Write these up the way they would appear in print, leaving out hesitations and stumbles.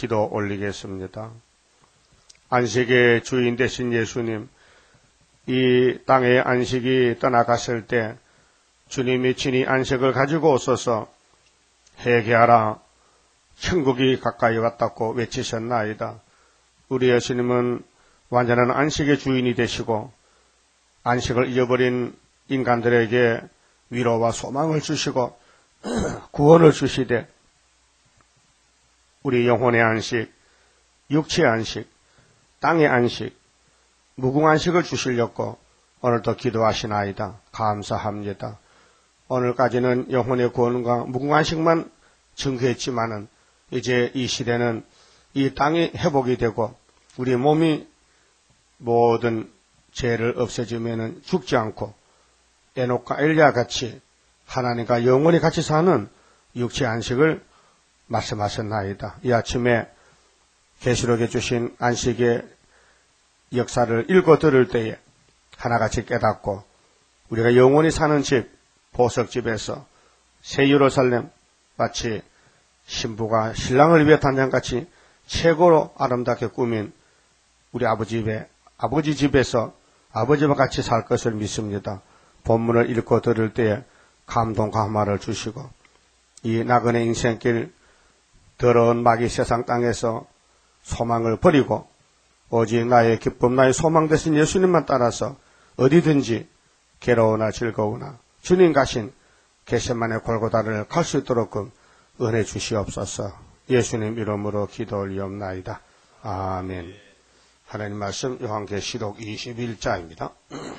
기도 올리겠습니다. 안식의 주인 되신 예수님, 이 땅의 안식이 떠나갔을 때 주님이 친히 안식을 가지고 오셔서 회개하라, 천국이 가까이 왔다고 외치셨나이다. 우리 예수님은 완전한 안식의 주인이 되시고 안식을 잊어버린 인간들에게 위로와 소망을 주시고 구원을 주시되 우리 영혼의 안식, 육체의 안식, 땅의 안식, 무궁안식을 주시려고 오늘도 기도하시나이다. 감사합니다. 오늘까지는 영혼의 구원과 무궁안식만 증거했지만은 이제 이 시대는 이 땅이 회복이 되고 우리 몸이 모든 죄를 없애주면은 죽지 않고 에녹과 엘리야 같이 하나님과 영원히 같이 사는 육체 안식을 말씀하셨나이다. 이 아침에 계시록에 주신 안식의 역사를 읽어 들을 때에 하나같이 깨닫고 우리가 영원히 사는 집, 보석집에서 새 예루살렘 마치 신부가 신랑을 위해 단장같이 최고로 아름답게 꾸민 우리 아버지 집에서 아버지와 같이 살 것을 믿습니다. 본문을 읽고 들을 때에 감동 감화를 주시고 이 나그네 인생길 더러운 마귀 세상 땅에서 소망을 버리고 오직 나의 기쁨, 나의 소망 되신 예수님만 따라서 어디든지 괴로우나 즐거우나 주님 가신 겟세마네 골고다를 갈 수 있도록 은혜 주시옵소서. 예수님 이름으로 기도 올리옵나이다. 아멘. 하나님 말씀 요한계시록 21장입니다.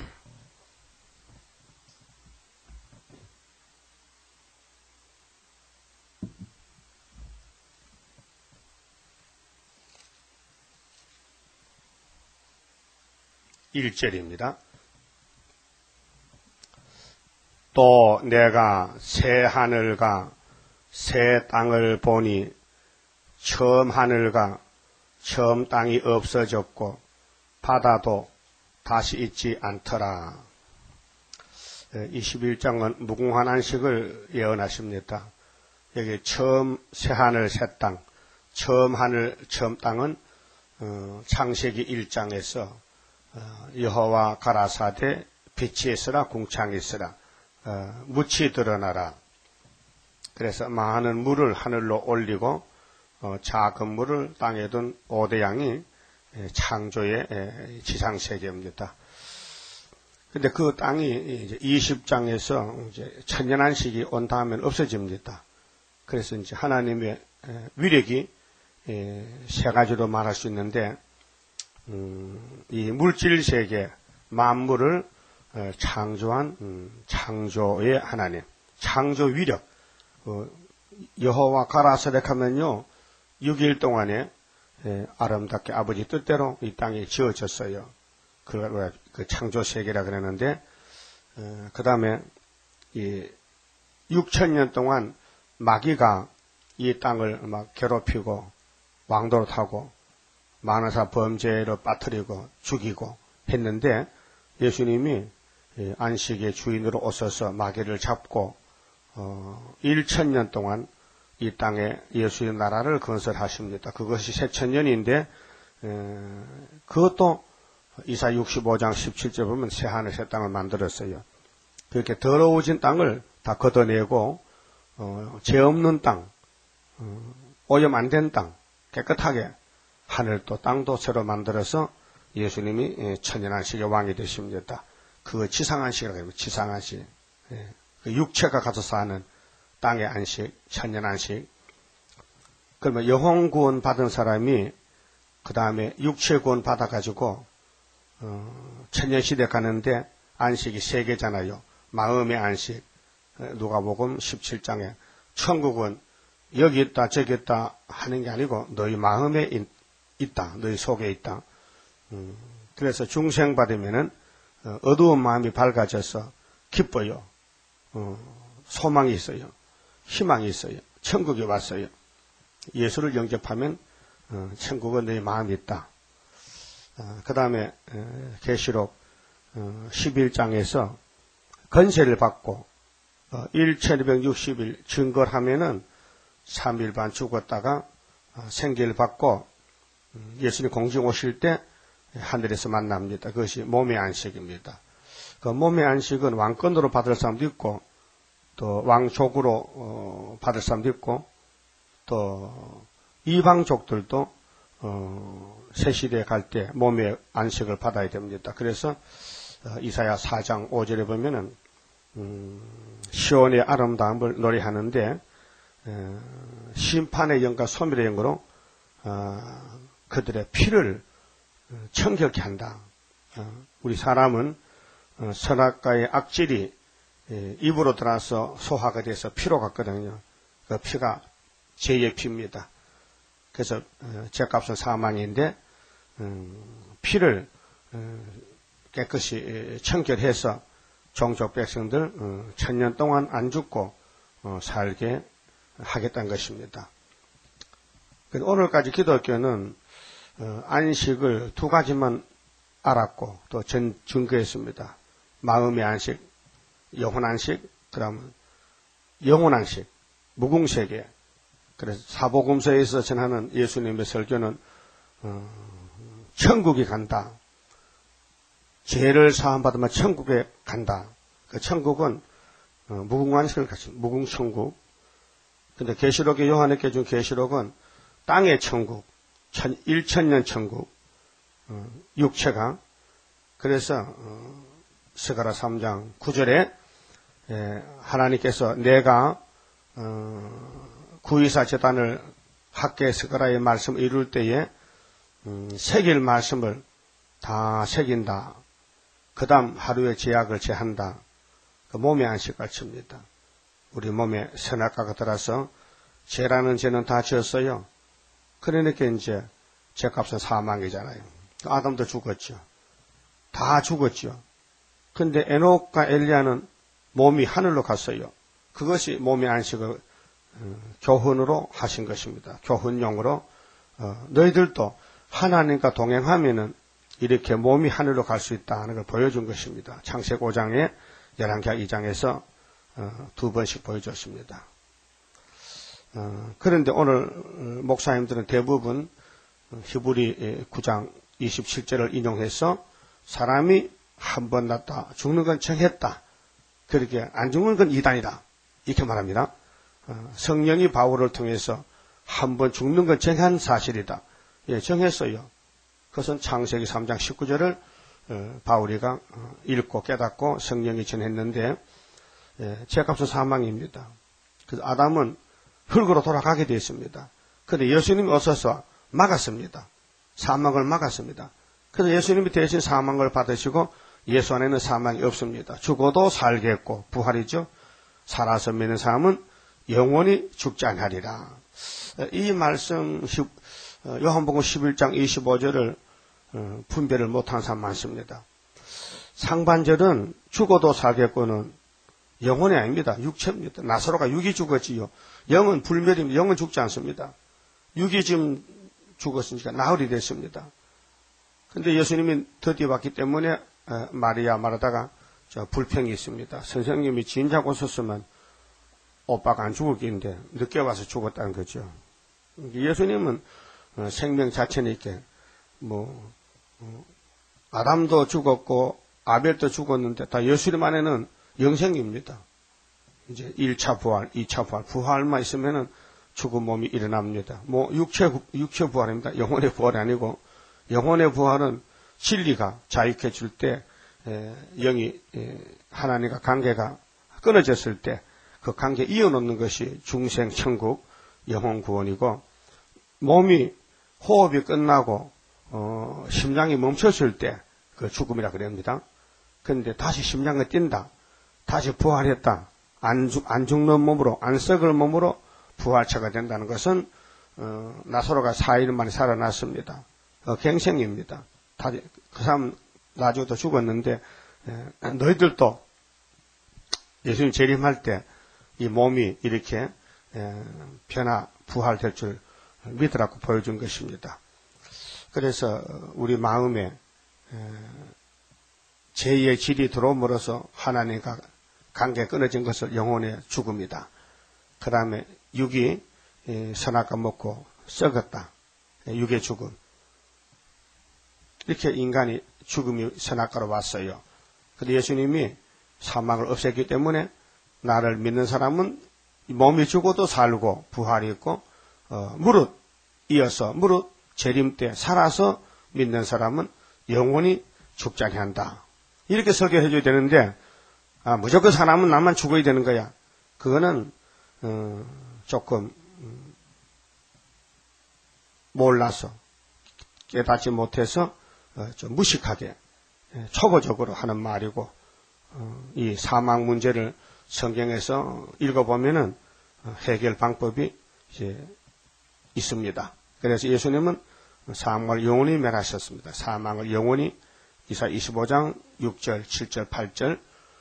(1절입니다) 또 내가 새 하늘과 새 땅을 보니 처음 하늘과 처음 땅이 없어졌고 바다도 다시 있지 않더라. 21장은 무궁한 안식을 예언하십니다. 여기 처음 새 하늘 새 땅, 처음 하늘 처음 땅은 창세기 1장에서 여호와 가라사대 빛이 있으라 궁창이 있으라 묻이 드러나라. 그래서 많은 물을 하늘로 올리고 작은 물을 땅에 둔 5대 양이 창조의 지상세계입니다. 근데 그 땅이 이제 20장에서 이제 천년안식이 온 다음엔 없어집니다. 그래서 이제 하나님의 위력이 세 가지로 말할 수 있는데 이 물질세계 만물을 창조한 창조의 하나님, 창조 위력. 여호와 가라사렉 하면요 6일 동안에 아름답게 아버지 뜻대로 이 땅이 지어졌어요. 그 창조세계라 그러는데 그 다음에 이 6,000년 동안 마귀가 이 땅을 막 괴롭히고 왕도릇하고 만화사 범죄로 빠뜨리고 죽이고 했는데 예수님이 안식의 주인으로 오셔서 마귀를 잡고 1,000년 동안 이 땅에 예수의 나라를 건설하십니다. 그것이 새천년인데 그것도 이사 65장 17절 보면 새 하늘 새 땅을 만들었어요. 그렇게 더러워진 땅을 다 걷어내고 죄 없는 땅, 오염 안 된 땅, 깨끗하게 하늘도 땅도 새로 만들어서 예수님이 천년안식의 왕이 되십니다. 그거 지상안식이라고 합니다. 지상안식. 그 육체가 가서 사는 땅의 안식, 천년안식. 그러면 영혼 구원 받은 사람이 그 다음에 육체 구원 받아가지고 천년시대 가는데 안식이 3개잖아요. 마음의 안식. 누가복음 17장에 천국은 여기 있다 저기 있다 하는 게 아니고 너희 마음에 있다. 너희 속에 있다. 그래서 중생 받으면은 어두운 마음이 밝아져서 기뻐요. 소망이 있어요. 희망이 있어요. 천국이 왔어요. 예수를 영접하면 천국은 너희 마음이 있다. 그 다음에 계시록 11장에서 건세를 받고 1260일 증거를 하면은 3일 반 죽었다가 생기를 받고 예수님 공중 오실 때 하늘에서 만납니다. 그것이 몸의 안식입니다. 그 몸의 안식은 왕권으로 받을 사람도 있고 또 왕족으로 받을 사람도 있고 또 이방족들도 새 시대에 갈 때 몸의 안식을 받아야 됩니다. 그래서 이사야 4장 5절에 보면은 시온의 아름다움을 노래하는데 심판의 영과 소멸의 영으로 그들의 피를 청결케 한다. 우리 사람은 선악과의 악질이 입으로 들어와서 소화가 돼서 피로 갔거든요. 그 피가 죄의 피입니다. 그래서 죄값은 사망인데 피를 깨끗이 청결해서 종족 백성들 천년 동안 안 죽고 살게 하겠다는 것입니다. 오늘까지 기독교는 안식을 두 가지만 알았고 또 증거했습니다. 마음의 안식, 영혼 안식, 그다음 영혼 안식, 무궁세계. 그래서 사복음서에서 전하는 예수님의 설교는 천국이 간다. 죄를 사함받으면 천국에 간다. 그 천국은 무궁안식을 가진 무궁천국. 근데 계시록의 요한에게 준 계시록은 땅의 천국, 1000년 천국, 육체가. 그래서 스가랴 3장 9절에 하나님께서 내가 구이사 제단을 학계 스가랴의 말씀을 이룰 때에 새길 말씀을 다 새긴다. 그 다음 하루의 제약을 제한다. 그 몸의 안식을 칩니다. 우리 몸에 선악과가 들어서 죄라는 죄는 다 지었어요. 그러니까 이제 죄값은 사망이잖아요. 아담도 죽었죠. 다 죽었죠. 근데 에녹과 엘리야는 몸이 하늘로 갔어요. 그것이 몸의 안식을 교훈으로 하신 것입니다. 교훈용으로 너희들도 하나님과 동행하면은 이렇게 몸이 하늘로 갈 수 있다는 걸 보여준 것입니다. 창세기 5장에 열왕기하 2장에서 두 번씩 보여줬습니다. 그런데 오늘 목사님들은 대부분 히브리 9장 27절을 인용해서 사람이 한 번 났다 죽는 건 정했다. 그렇게 안 죽는 건 이단이다. 이렇게 말합니다. 성령이 바울을 통해서 한 번 죽는 건 정한 사실이다. 예, 정했어요. 그것은 창세기 3장 19절을 바울이가 읽고 깨닫고 성령이 전했는데 죄값은 사망입니다. 그래서 아담은 흙으로 돌아가게 되었습니다. 그런데 예수님이 오셔서 막았습니다. 사망을 막았습니다. 그래서 예수님이 대신 사망을 받으시고 예수 안에는 사망이 없습니다. 죽어도 살겠고 부활이죠. 살아서 믿는 사람은 영원히 죽지 않으리라. 이 말씀 요한복음 11장 25절을 분별을 못한 사람 많습니다. 상반절은 죽어도 살겠고는 영혼이 아닙니다. 육체입니다. 나사로가 육이 죽었지요. 영은 불멸입니다. 영은 죽지 않습니다. 육이 지금 죽었으니까 나흘이 됐습니다. 근데 예수님이 드디어 왔기 때문에 마리아 마르다가 불평이 있습니다. 선생님이 진작 오셨으면 오빠가 안 죽을 긴데 늦게 와서 죽었다는 거죠. 예수님은 생명 자체니까 아담도 죽었고 아벨도 죽었는데 다 예수님 안에는 영생입니다. 이제 1차 부활, 2차 부활, 부활만 있으면은 죽은 몸이 일어납니다. 육체 부활입니다. 영혼의 부활이 아니고 영혼의 부활은 진리가 자유케 줄 때 영이 하나님과 관계가 끊어졌을 때 그 관계 이어놓는 것이 중생 천국 영혼 구원이고 몸이 호흡이 끝나고 심장이 멈췄을 때 그 죽음이라 그럽니다. 그런데 다시 심장이 뛴다. 다시 부활했다. 안 죽는 몸으로 안 썩을 몸으로 부활체가 된다는 것은 나사로가 4일 만에 살아났습니다. 갱생입니다. 그 사람 나중에도 죽었는데 너희들도 예수님 재림할 때 이 몸이 이렇게 변화 부활될 줄 믿으라고 보여준 것입니다. 그래서 우리 마음에 죄의 질이 들어옴으로써 하나님과 관계 끊어진 것을 영혼의 죽음이다. 그 다음에 육이 선악과 먹고 썩었다. 육의 죽음. 이렇게 인간이 죽음이 선악과로 왔어요. 그런데 예수님이 사망을 없앴기 때문에 나를 믿는 사람은 몸이 죽어도 살고 부활이 있고 무릇 이어서 무릇 재림 때 살아서 믿는 사람은 영원히 죽지 아니한다. 이렇게 설교해 줘야 되는데 무조건 사람은 나만 죽어야 되는 거야. 그거는 조금 몰라서 깨닫지 못해서 좀 무식하게 초보적으로 하는 말이고 이 사망 문제를 성경에서 읽어보면은 해결 방법이 이제 있습니다. 그래서 예수님은 사망을 영원히 멸하셨습니다. 사망을 영원히 이사 25장 6절, 7절, 8절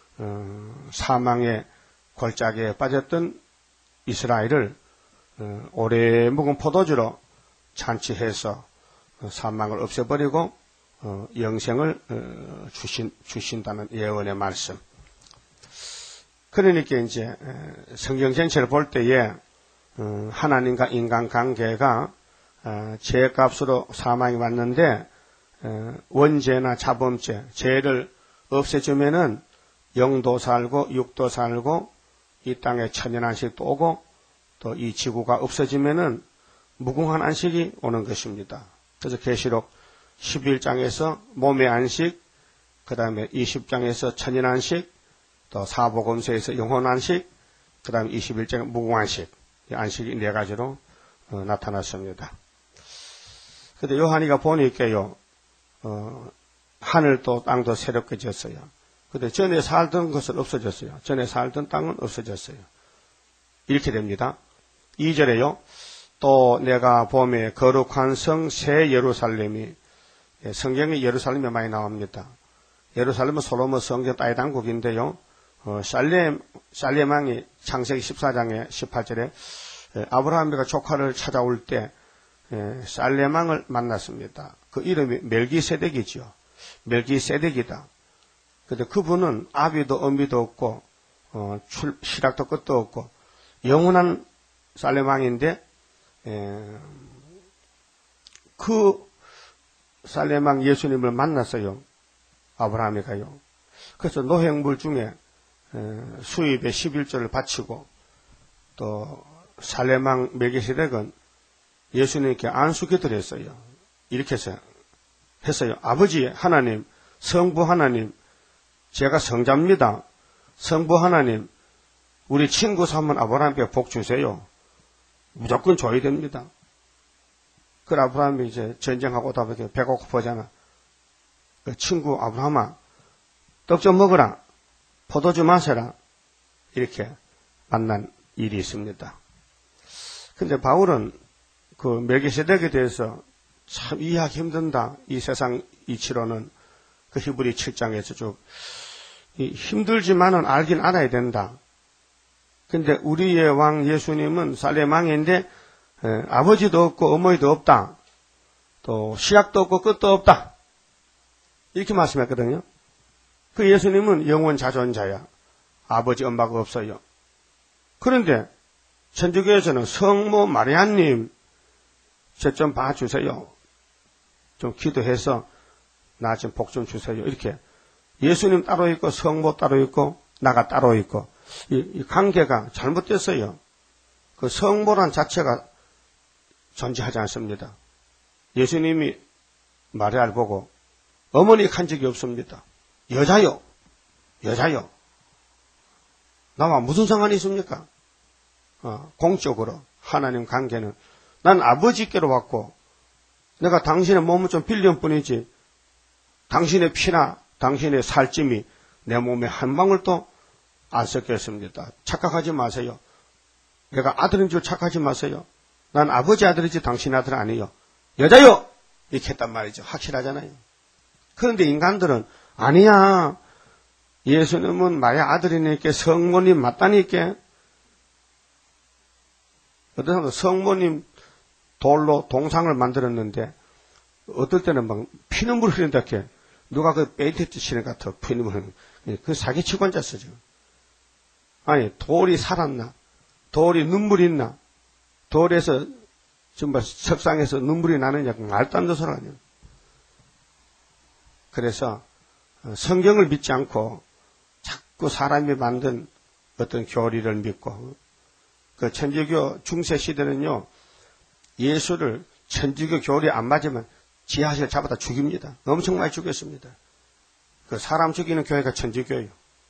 사망의 골짜기에 빠졌던 이스라엘을 오래 묵은 포도주로 잔치해서 사망을 없애버리고 영생을 주신다는 예언의 말씀. 그러니까 이제 성경 전체를 볼 때에 하나님과 인간 관계가 죄값으로 사망이 왔는데 원죄나 자범죄, 죄를 없애주면은 영도 살고 육도 살고 이 땅에 천년 안식도 오고 또 이 지구가 없어지면은 무궁한 안식이 오는 것입니다. 그래서 계시록 11장에서 몸의 안식, 그 다음에 20장에서 천년 안식, 또 사복음서에서 영혼 안식, 그 다음에 21장에 무궁안식, 이 안식이 네 가지로 나타났습니다. 근데 요한이가 보니까요, 하늘도 땅도 새롭게 지었어요. 근데 전에 살던 것은 없어졌어요. 전에 살던 땅은 없어졌어요. 이렇게 됩니다. 2절에요. 또 내가 봄에 거룩한 성 새 예루살렘이, 성경에 예루살렘이 많이 나옵니다. 예루살렘은 솔로몬 성전 땅의 당국인데요. 살렘 왕이 창세기 14장에 18절에 아브라함과 조카를 찾아올 때 살렘 왕을 만났습니다. 그 이름이 멜기세덱이죠. 멜기세덱이다. 근데 그분은 아비도 어미도 없고 시락도 끝도 없고 영원한 살렘 왕인데 그 살렘 왕 예수님을 만났어요. 아브라함이가요. 그래서 노획물 중에 수입의 11조를 바치고 또 살렘 왕 멜기세덱은 예수님께 안수기도를 했어요. 이렇게 했어요. 아버지 하나님, 성부 하나님, 제가 성자입니다. 성부 하나님, 우리 친구 삼은 아브라함께 복 주세요. 무조건 줘야 됩니다. 그 아브라함이 이제 전쟁하고 오다 보니까 배가 고프잖아. 그 친구 아브라함아, 떡 좀 먹어라. 포도주 마셔라. 이렇게 만난 일이 있습니다. 근데 바울은 그 멜기세덱에 대해서 참 이해하기 힘든다. 이 세상 이치로는 그 히브리 7장에서 쭉 힘들지만은 알긴 알아야 된다. 근데 우리의 왕 예수님은 살렘 왕인데 아버지도 없고 어머니도 없다. 또 시작도 없고 끝도 없다. 이렇게 말씀했거든요. 그 예수님은 영원 자존자야. 아버지 엄마가 없어요. 그런데 천주교에서는 성모 마리아님 저 좀 봐주세요. 좀 기도해서 나 좀 복 좀 주세요. 이렇게 예수님 따로 있고 성모 따로 있고 나가 따로 있고 이 관계가 잘못됐어요. 그 성모란 자체가 존재하지 않습니다. 예수님이 마리아를 보고 어머니 간 적이 없습니다. 여자요. 나와 무슨 상관이 있습니까? 공적으로 하나님 관계는 난 아버지께로 왔고 내가 당신의 몸을 좀 빌린 뿐이지 당신의 피나 당신의 살찜이 내 몸에 한 방울도 안 섞였습니다. 착각하지 마세요. 내가 아들인 줄 착각하지 마세요. 난 아버지 아들이지 당신 아들 아니에요. 여자요! 이렇게 했단 말이죠. 확실하잖아요. 그런데 인간들은 아니야. 예수님은 마리아 아들이니까 성모님 맞다니까. 어떤 사람은 성모님 돌로 동상을 만들었는데 어떨 때는 막 피눈물 흘린다 게 누가 그 베이트 치는 것 같아. 피눈물 흘리는 그 사기치고 앉았어 지금. 아니 돌이 살았나? 돌이 눈물이 있나? 돌에서 정말 석상에서 눈물이 나느냐, 말도 안 되는 소리 아니에요. 그래서 성경을 믿지 않고 자꾸 사람이 만든 어떤 교리를 믿고, 그 천주교 중세 시대는요, 예수를 천주교 교리 안 맞으면 지하실 잡아다 죽입니다. 엄청 많이 죽였습니다. 그 사람 죽이는 교회가 천주교예요.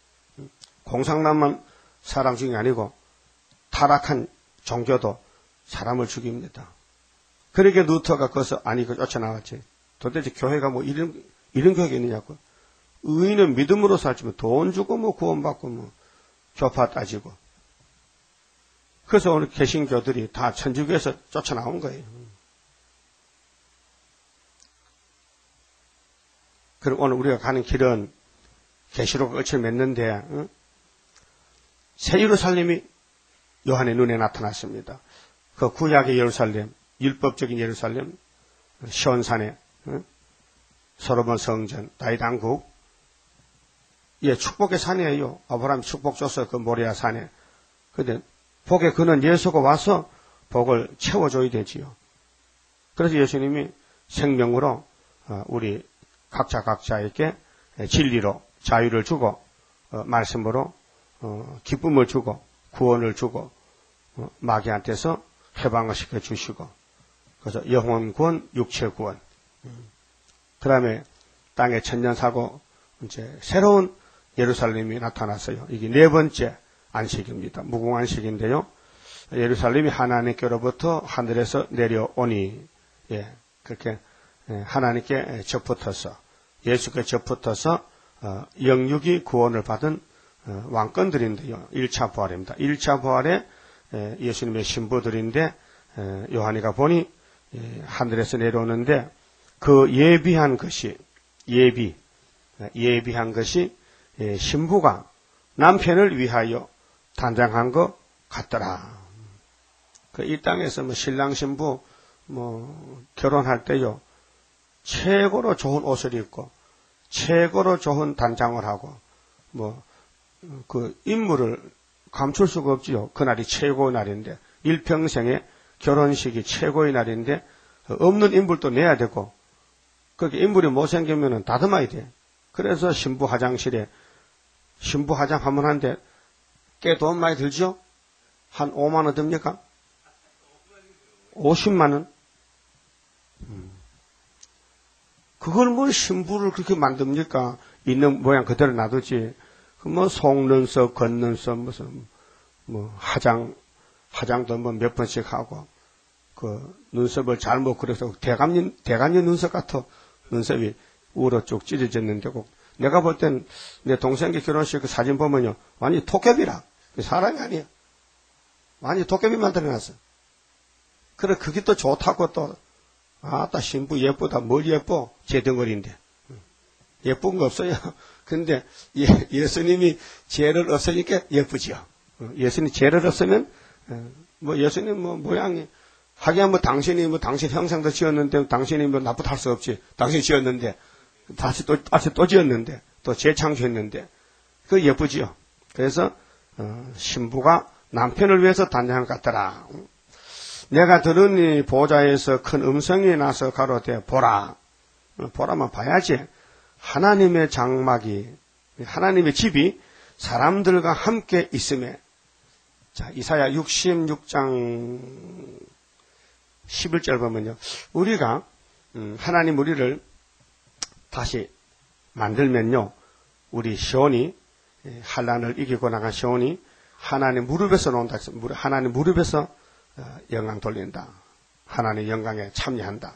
공상남만 사람 죽이 아니고 타락한 종교도 사람을 죽입니다. 그러게 루터가 거기서 그 쫓아나왔지. 도대체 교회가 뭐 이런 교회가 있느냐고. 의인은 믿음으로 살지만 돈 주고 뭐 구원받고 뭐 교파 따지고. 그래서 오늘 개신교들이 다 천주교에서 쫓아나온 거예요. 그리고 오늘 우리가 가는 길은 계시록 끝을 맺는데, 새 예루살렘이 요한의 눈에 나타났습니다. 그 구약의 예루살렘, 율법적인 예루살렘, 시온산에, 솔로몬 성전, 다윗 왕국, 예, 축복의 산이에요. 아브라함이 축복 줬어요. 그 모리아 산에. 근데 복의 그는 예수가 와서 복을 채워줘야 되지요. 그래서 예수님이 생명으로 우리 각자에게 진리로 자유를 주고, 말씀으로 기쁨을 주고 구원을 주고, 마귀한테서 해방을 시켜주시고, 그래서 영혼 구원, 육체 구원. 그 다음에 땅에 천년사고 이제 새로운 예루살렘이 나타났어요. 이게 네 번째 안식입니다. 무궁안식인데요. 예루살렘이 하나님께로부터 하늘에서 내려오니, 예, 그렇게 하나님께 접붙어서, 예수께 접붙어서 영육이 구원을 받은 왕권들인데요. 1차 부활입니다. 1차 부활에 예수님의 신부들인데, 요한이가 보니 하늘에서 내려오는데, 그 예비한 것이 신부가 남편을 위하여 단장한 것 같더라. 이 땅에서 뭐 신랑 신부 결혼할 때요, 최고로 좋은 옷을 입고 최고로 좋은 단장을 하고 그 인물을 감출 수가 없지요. 그날이 최고의 날인데, 일평생에 결혼식이 최고의 날인데 없는 인물도 내야 되고, 그렇게 인물이 못생기면 다듬어야 돼. 그래서 신부 화장실에 신부 화장 한번 하는데 꽤 돈 많이 들죠? 한 5만 원 듭니까? 50만 원? 그걸 뭘 신부를 그렇게 만듭니까? 있는 모양 그대로 놔두지. 속눈썹, 겉눈썹, 화장도 몇 번씩 하고, 눈썹을 잘못 그려서 대감님 눈썹 같아. 눈썹이 우로 쭉 찢어졌는데, 내가 볼 땐 내 동생의 결혼식 그 사진 보면요, 완전히 토끼비라. 사람이 아니야. 완전히 토끼비 만들어놨어. 그래, 그게 또 좋다고 또, 신부 예쁘다. 뭘 예뻐? 제 덩어리인데. 예쁜 거 없어요. 근데 예수님이 죄를 없으니까 예쁘지요. 예수님 죄를 없으면, 예수님 모양이, 하긴 당신이 당신 형상도 지었는데, 당신이 나쁘다 할 수 없지. 당신이 지었는데, 다시 또 지었는데, 또 재창조했는데, 그 예쁘지요. 그래서, 신부가 남편을 위해서 단장한 것 같더라. 내가 들으니 보좌에서 큰 음성이 나서 가로되, 보라만 봐야지. 하나님의 장막이, 하나님의 집이 사람들과 함께 있음에. 자, 이사야 66장 11절 보면요. 우리가, 하나님 우리를 다시 만들면요. 우리 시온이, 환난을 이기고 나간 시온이 하나님 무릎에서 논다. 하나님 무릎에서 영광 돌린다. 하나님의 영광에 참여한다.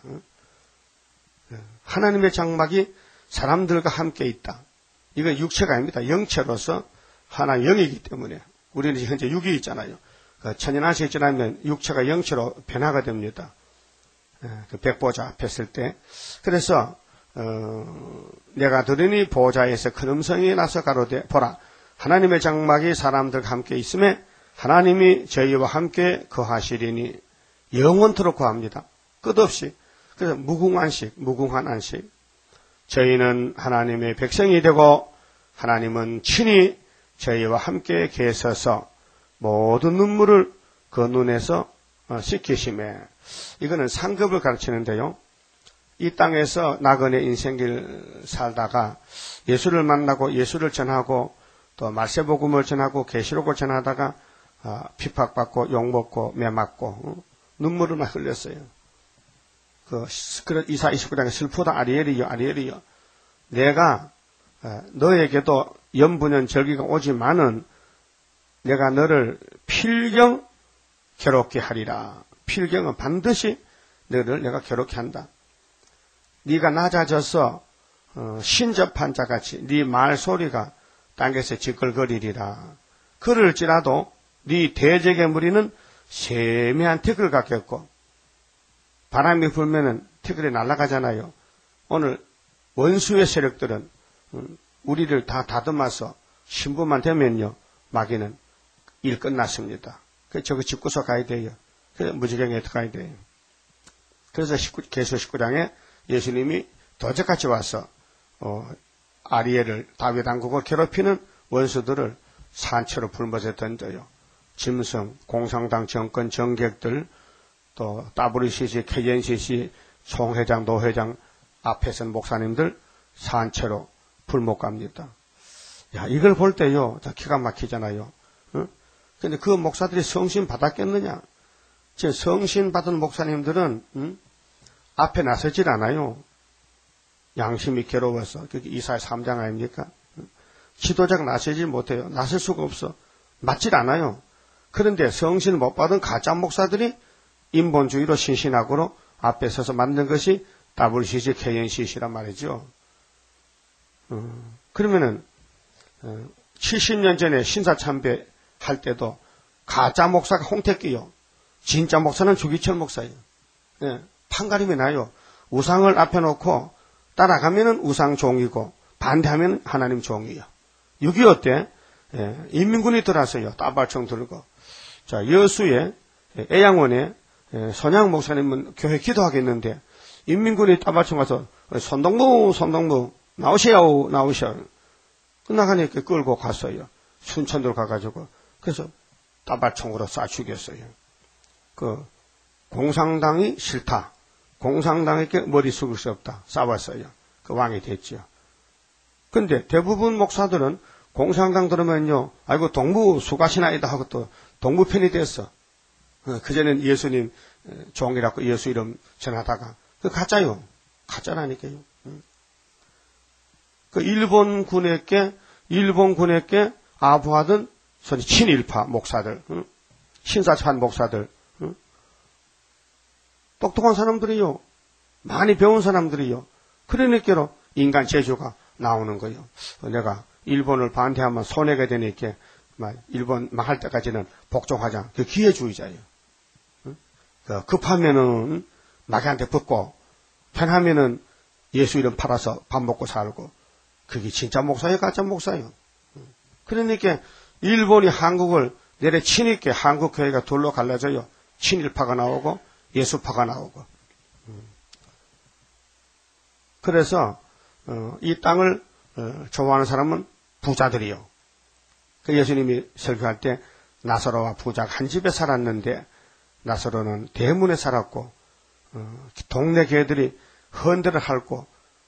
하나님의 장막이 사람들과 함께 있다. 이건 육체가 아닙니다. 영체로서 하나님 영이기 때문에 우리는 현재 육이 있잖아요. 천연한식이 지나면 육체가 영체로 변화가 됩니다. 그 백보자 앞에 설 때. 그래서 내가 들으니 보좌에서 큰 음성이 나서 가로되, 보라, 하나님의 장막이 사람들과 함께 있음에 하나님이 저희와 함께 거하시리니 영원토록 거합니다. 끝없이. 그래서 무궁한 안식. 저희는 하나님의 백성이 되고 하나님은 친히 저희와 함께 계셔서 모든 눈물을 그 눈에서 씻기심에. 이거는 상급을 가르치는데요. 이 땅에서 나그네 인생길 살다가 예수를 만나고 예수를 전하고 또 말세복음을 전하고 계시록을 전하다가 핍박받고 욕먹고 매맞고 눈물을 막 흘렸어요. 이사 29장에 슬프다 아리엘이여 내가 너에게도 연분연 절기가 오지만은 내가 너를 필경 괴롭게 하리라. 필경은 반드시 너를 내가 괴롭게 한다. 네가 낮아져서 신접한 자같이 네 말소리가 땅에서 지끌거리리라. 그럴지라도 네 대적의 무리는 세미한 티끌 같겠고 바람이 불면은 티끌이 날아가잖아요. 오늘 원수의 세력들은 우리를 다 다듬어서 신부만 되면요 마귀는 일 끝났습니다. 그래서 저거 짚고서 가야 돼요. 그래서 무지경에 들어가야 돼요. 그래서 계시록 19장에 예수님이 도적같이 와서 아리엘을 다윗 왕국을 괴롭히는 원수들을 산채로 불못에 던져요. 짐승, 공산당 정권 정객들, 또 WCC, KNCC 총회장, 노회장 앞에 선 목사님들 산채로 불못 갑니다. 야, 이걸 볼 때요, 기가 막히잖아요. 근데 그 목사들이 성신 받았겠느냐? 제 성신 받은 목사님들은 앞에 나서질 않아요. 양심이 괴로워서. 그게 이사야 3장 아닙니까? 지도자가 나서지 못해요. 나설 수가 없어. 맞질 않아요. 그런데 성신을 못 받은 가짜 목사들이 인본주의로 신신학으로 앞에 서서 만든 것이 WCC, KNCC란 말이죠. 그러면은 70년 전에 신사참배 할 때도 가짜 목사가 홍택기요. 진짜 목사는 주기철 목사예요. 예, 판가름이 나요. 우상을 앞에 놓고 따라가면은 우상 종이고 반대하면 하나님 종이요. 6.25 때 인민군이 들어왔어요. 따발총 들고. 자, 여수의 애양원에 선양 목사님은 교회 기도하겠는데 인민군이 따발총 와서 손동무 나오세요. 나가니까 끌고 갔어요. 순천으로 가가지고. 그래서 따발총으로 쏴 죽였어요. 공산당이 싫다. 공산당에게 머리 숙일 수 없다. 싸웠어요. 그 왕이 됐죠. 근데 대부분 목사들은 공산당 들으면요, 아이고, 동부 수가신아이다 하고 또 동부 편이 됐어. 그전엔 예수님 종이라고 예수 이름 전하다가. 그 가짜요. 가짜라니까요. 그 일본 군에게 아부하던 친일파 목사들, 신사찬 목사들, 똑똑한 사람들이요. 많이 배운 사람들이요. 그러니까 인간 재주가 나오는 거예요. 내가 일본을 반대하면 손해가 되니까 일본 망할 때까지는 복종하자. 그 기회주의자예요. 급하면은 마귀한테 붙고 편하면은 예수 이름 팔아서 밥 먹고 살고. 그게 진짜 목사예요, 가짜 목사예요. 그러니까 일본이 한국을 내려치니까 한국 교회가 둘로 갈라져요. 친일파가 나오고 예수파가 나오고. 그래서 이 땅을 좋아하는 사람은 부자들이요. 그 예수님이 설교할 때 나사로와 부자가 한 집에 살았는데 나사로는 대문에 살았고 동네 개들이 헌대를 핥고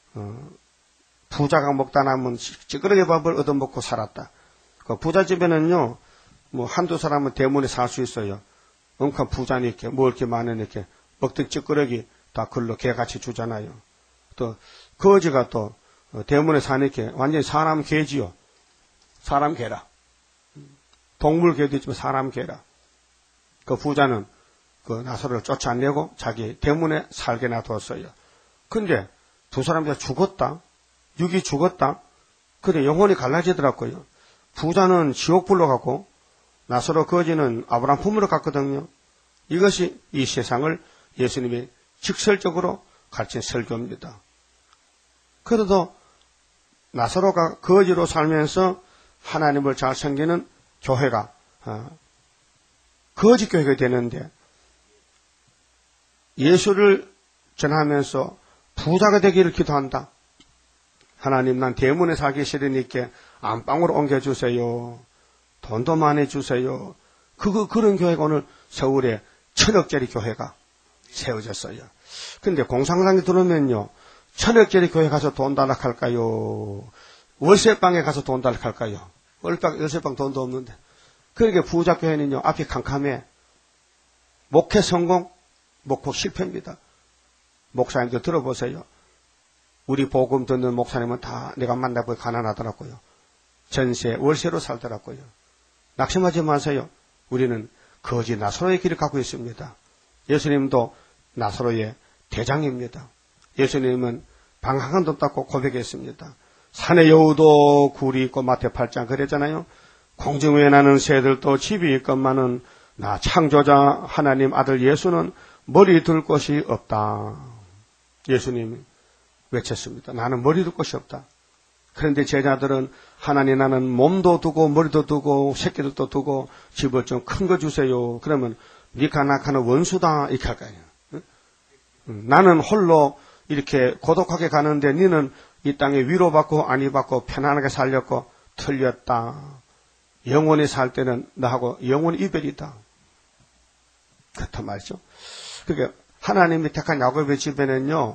부자가 먹다 남은 찌그러기 밥을 얻어먹고 살았다. 그 부자 집에는요, 뭐 한두 사람은 대문에 살 수 있어요. 엄청 부자니까 뭐 이렇게 많으니까 먹던 찌끄러기 다 글로 개같이 주잖아요. 또 거지가 또 대문에 사니까 완전히 사람 개지요. 사람 개라. 동물 개도 있지만 사람 개라. 그 부자는 그 나사로를 쫓아내고 자기 대문에 살게 놔뒀어요. 근데 두 사람이 다 죽었다. 육이 죽었다. 그래 영혼이 갈라지더라고요. 부자는 지옥불로 가고 나사로 거지는 아브라함 품으로 갔거든요. 이것이 이 세상을 예수님이 직설적으로 가르친 설교입니다. 그래도 나사로가 거지로 살면서 하나님을 잘 섬기는 교회가 거지 교회가 되는데 예수를 전하면서 부자가 되기를 기도한다. 하나님, 난 대문에 살기 싫으니까 안방으로 옮겨주세요. 돈도 많이 주세요. 그런 교회가 오늘 서울에 1,000억짜리 교회가 세워졌어요. 근데 공산당이 들어오면요, 천억짜리 교회 가서 돈 달락할까요? 월세방에 가서 돈 달락할까요? 월세방 돈도 없는데. 그러니까 부자 교회는요, 앞이 캄캄해. 목회 성공, 목회 실패입니다. 목사님들 들어보세요. 우리 복음 듣는 목사님은 다 내가 만나보고 가난하더라고요. 전세, 월세로 살더라고요. 낙심하지 마세요. 우리는 거지 나사로의 길을 가고 있습니다. 예수님도 나사로의 대장입니다. 예수님은 방 한 칸도 닦고 고백했습니다. 산의 여우도 굴이 있고 마태 8장 그랬잖아요. 공중 위에 나는 새들도 집이 있건만은 나 창조자 하나님 아들 예수는 머리 둘 곳이 없다. 예수님이 외쳤습니다. 나는 머리 둘 곳이 없다. 그런데 제자들은 하나님 나는 몸도 두고 머리도 두고 새끼들도 두고 집을 좀 큰 거 주세요. 그러면 니가 나카는 원수다 이렇게 할 거예요. 나는 홀로 이렇게 고독하게 가는데 니는 이 땅에 위로받고 안위받고 편안하게 살렸고 틀렸다. 영원히 살 때는 너하고 영원히 이별이다. 그렇단 말이죠. 그러니까 하나님이 택한 야곱의 집에는요,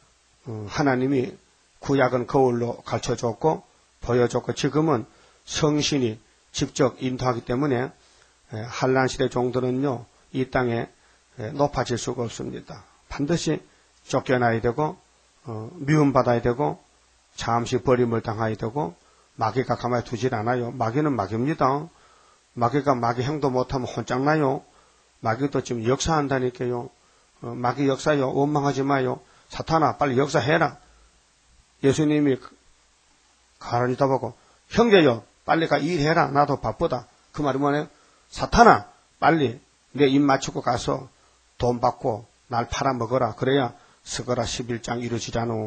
하나님이 구약은 거울로 가르쳐줬고 보여줬고 지금은 성신이 직접 인도하기 때문에 한란 시대 종들은요, 이 땅에 높아질 수가 없습니다. 반드시 쫓겨나야 되고 미움받아야 되고 잠시 버림을 당해야 되고 마귀가 가만히 두질 않아요. 마귀는 마귀입니다. 마귀가 마귀 행동 못하면 혼짝나요. 마귀도 지금 역사한다니까요. 마귀 역사요. 원망하지 마요. 사탄아 빨리 역사해라. 예수님이 가만히 있다보고 형제요 빨리 가 일해라. 나도 바쁘다. 그 말이 뭐네요? 사탄아 빨리 내 입 맞추고 가서 돈 받고 날 팔아먹어라. 그래야 스가랴 11장 이루어지잖아.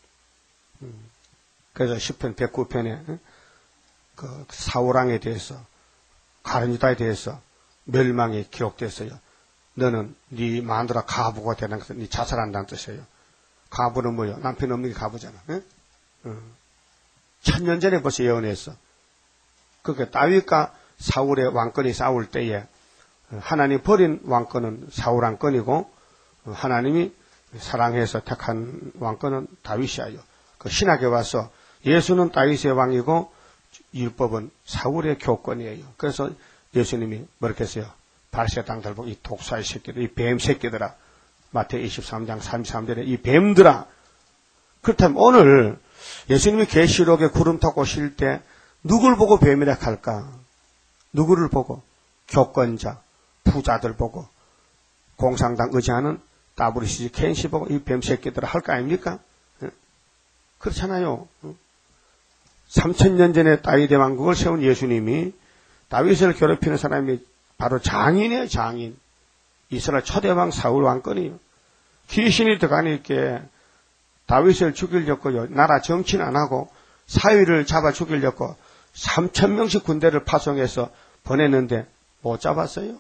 그래서 시편 109편에 그 사울왕에 대해서 가룟유다에 대해서 멸망이 기록됐어요. 너는 네 마누라 가부가 되는 것은 네 자살한다는 뜻이에요. 가부는 뭐요? 남편 없는 게 가부잖아. 1000년 전에 벌써 예언했어. 그러니까 다윗과 사울의 왕권이 싸울 때에 하나님 버린 왕권은 사울 왕권이고 하나님이 사랑해서 택한 왕권은 다윗이에요. 그 신학에 와서 예수는 다윗의 왕이고 율법은 사울의 교권이에요. 그래서 예수님이 뭐렇게 했어요? 발세당들 보고 이 독사의 새끼들, 이 뱀 새끼들아. 마태 23장 33절에 이 뱀들아. 그렇다면 오늘 예수님이 계시록에 구름 타고 오실 때 누굴 보고 뱀이라 할까? 누구를 보고? 교권자, 부자들 보고, 공산당 의지하는 WCG, 켄시 보고 이 뱀 새끼들아 할 거 아닙니까? 그렇잖아요. 3000년 전에 다윗의 왕국을 세운 예수님이 다윗을 괴롭히는 사람이 바로 장인이에요. 장인. 이스라엘 초대왕 사울 왕권이에요. 귀신이 들어가니까 다윗을 죽이려고요. 나라 정치는 안 하고 사위를 잡아 죽이려고 3000명씩 군대를 파송해서 보냈는데 못 잡았어요.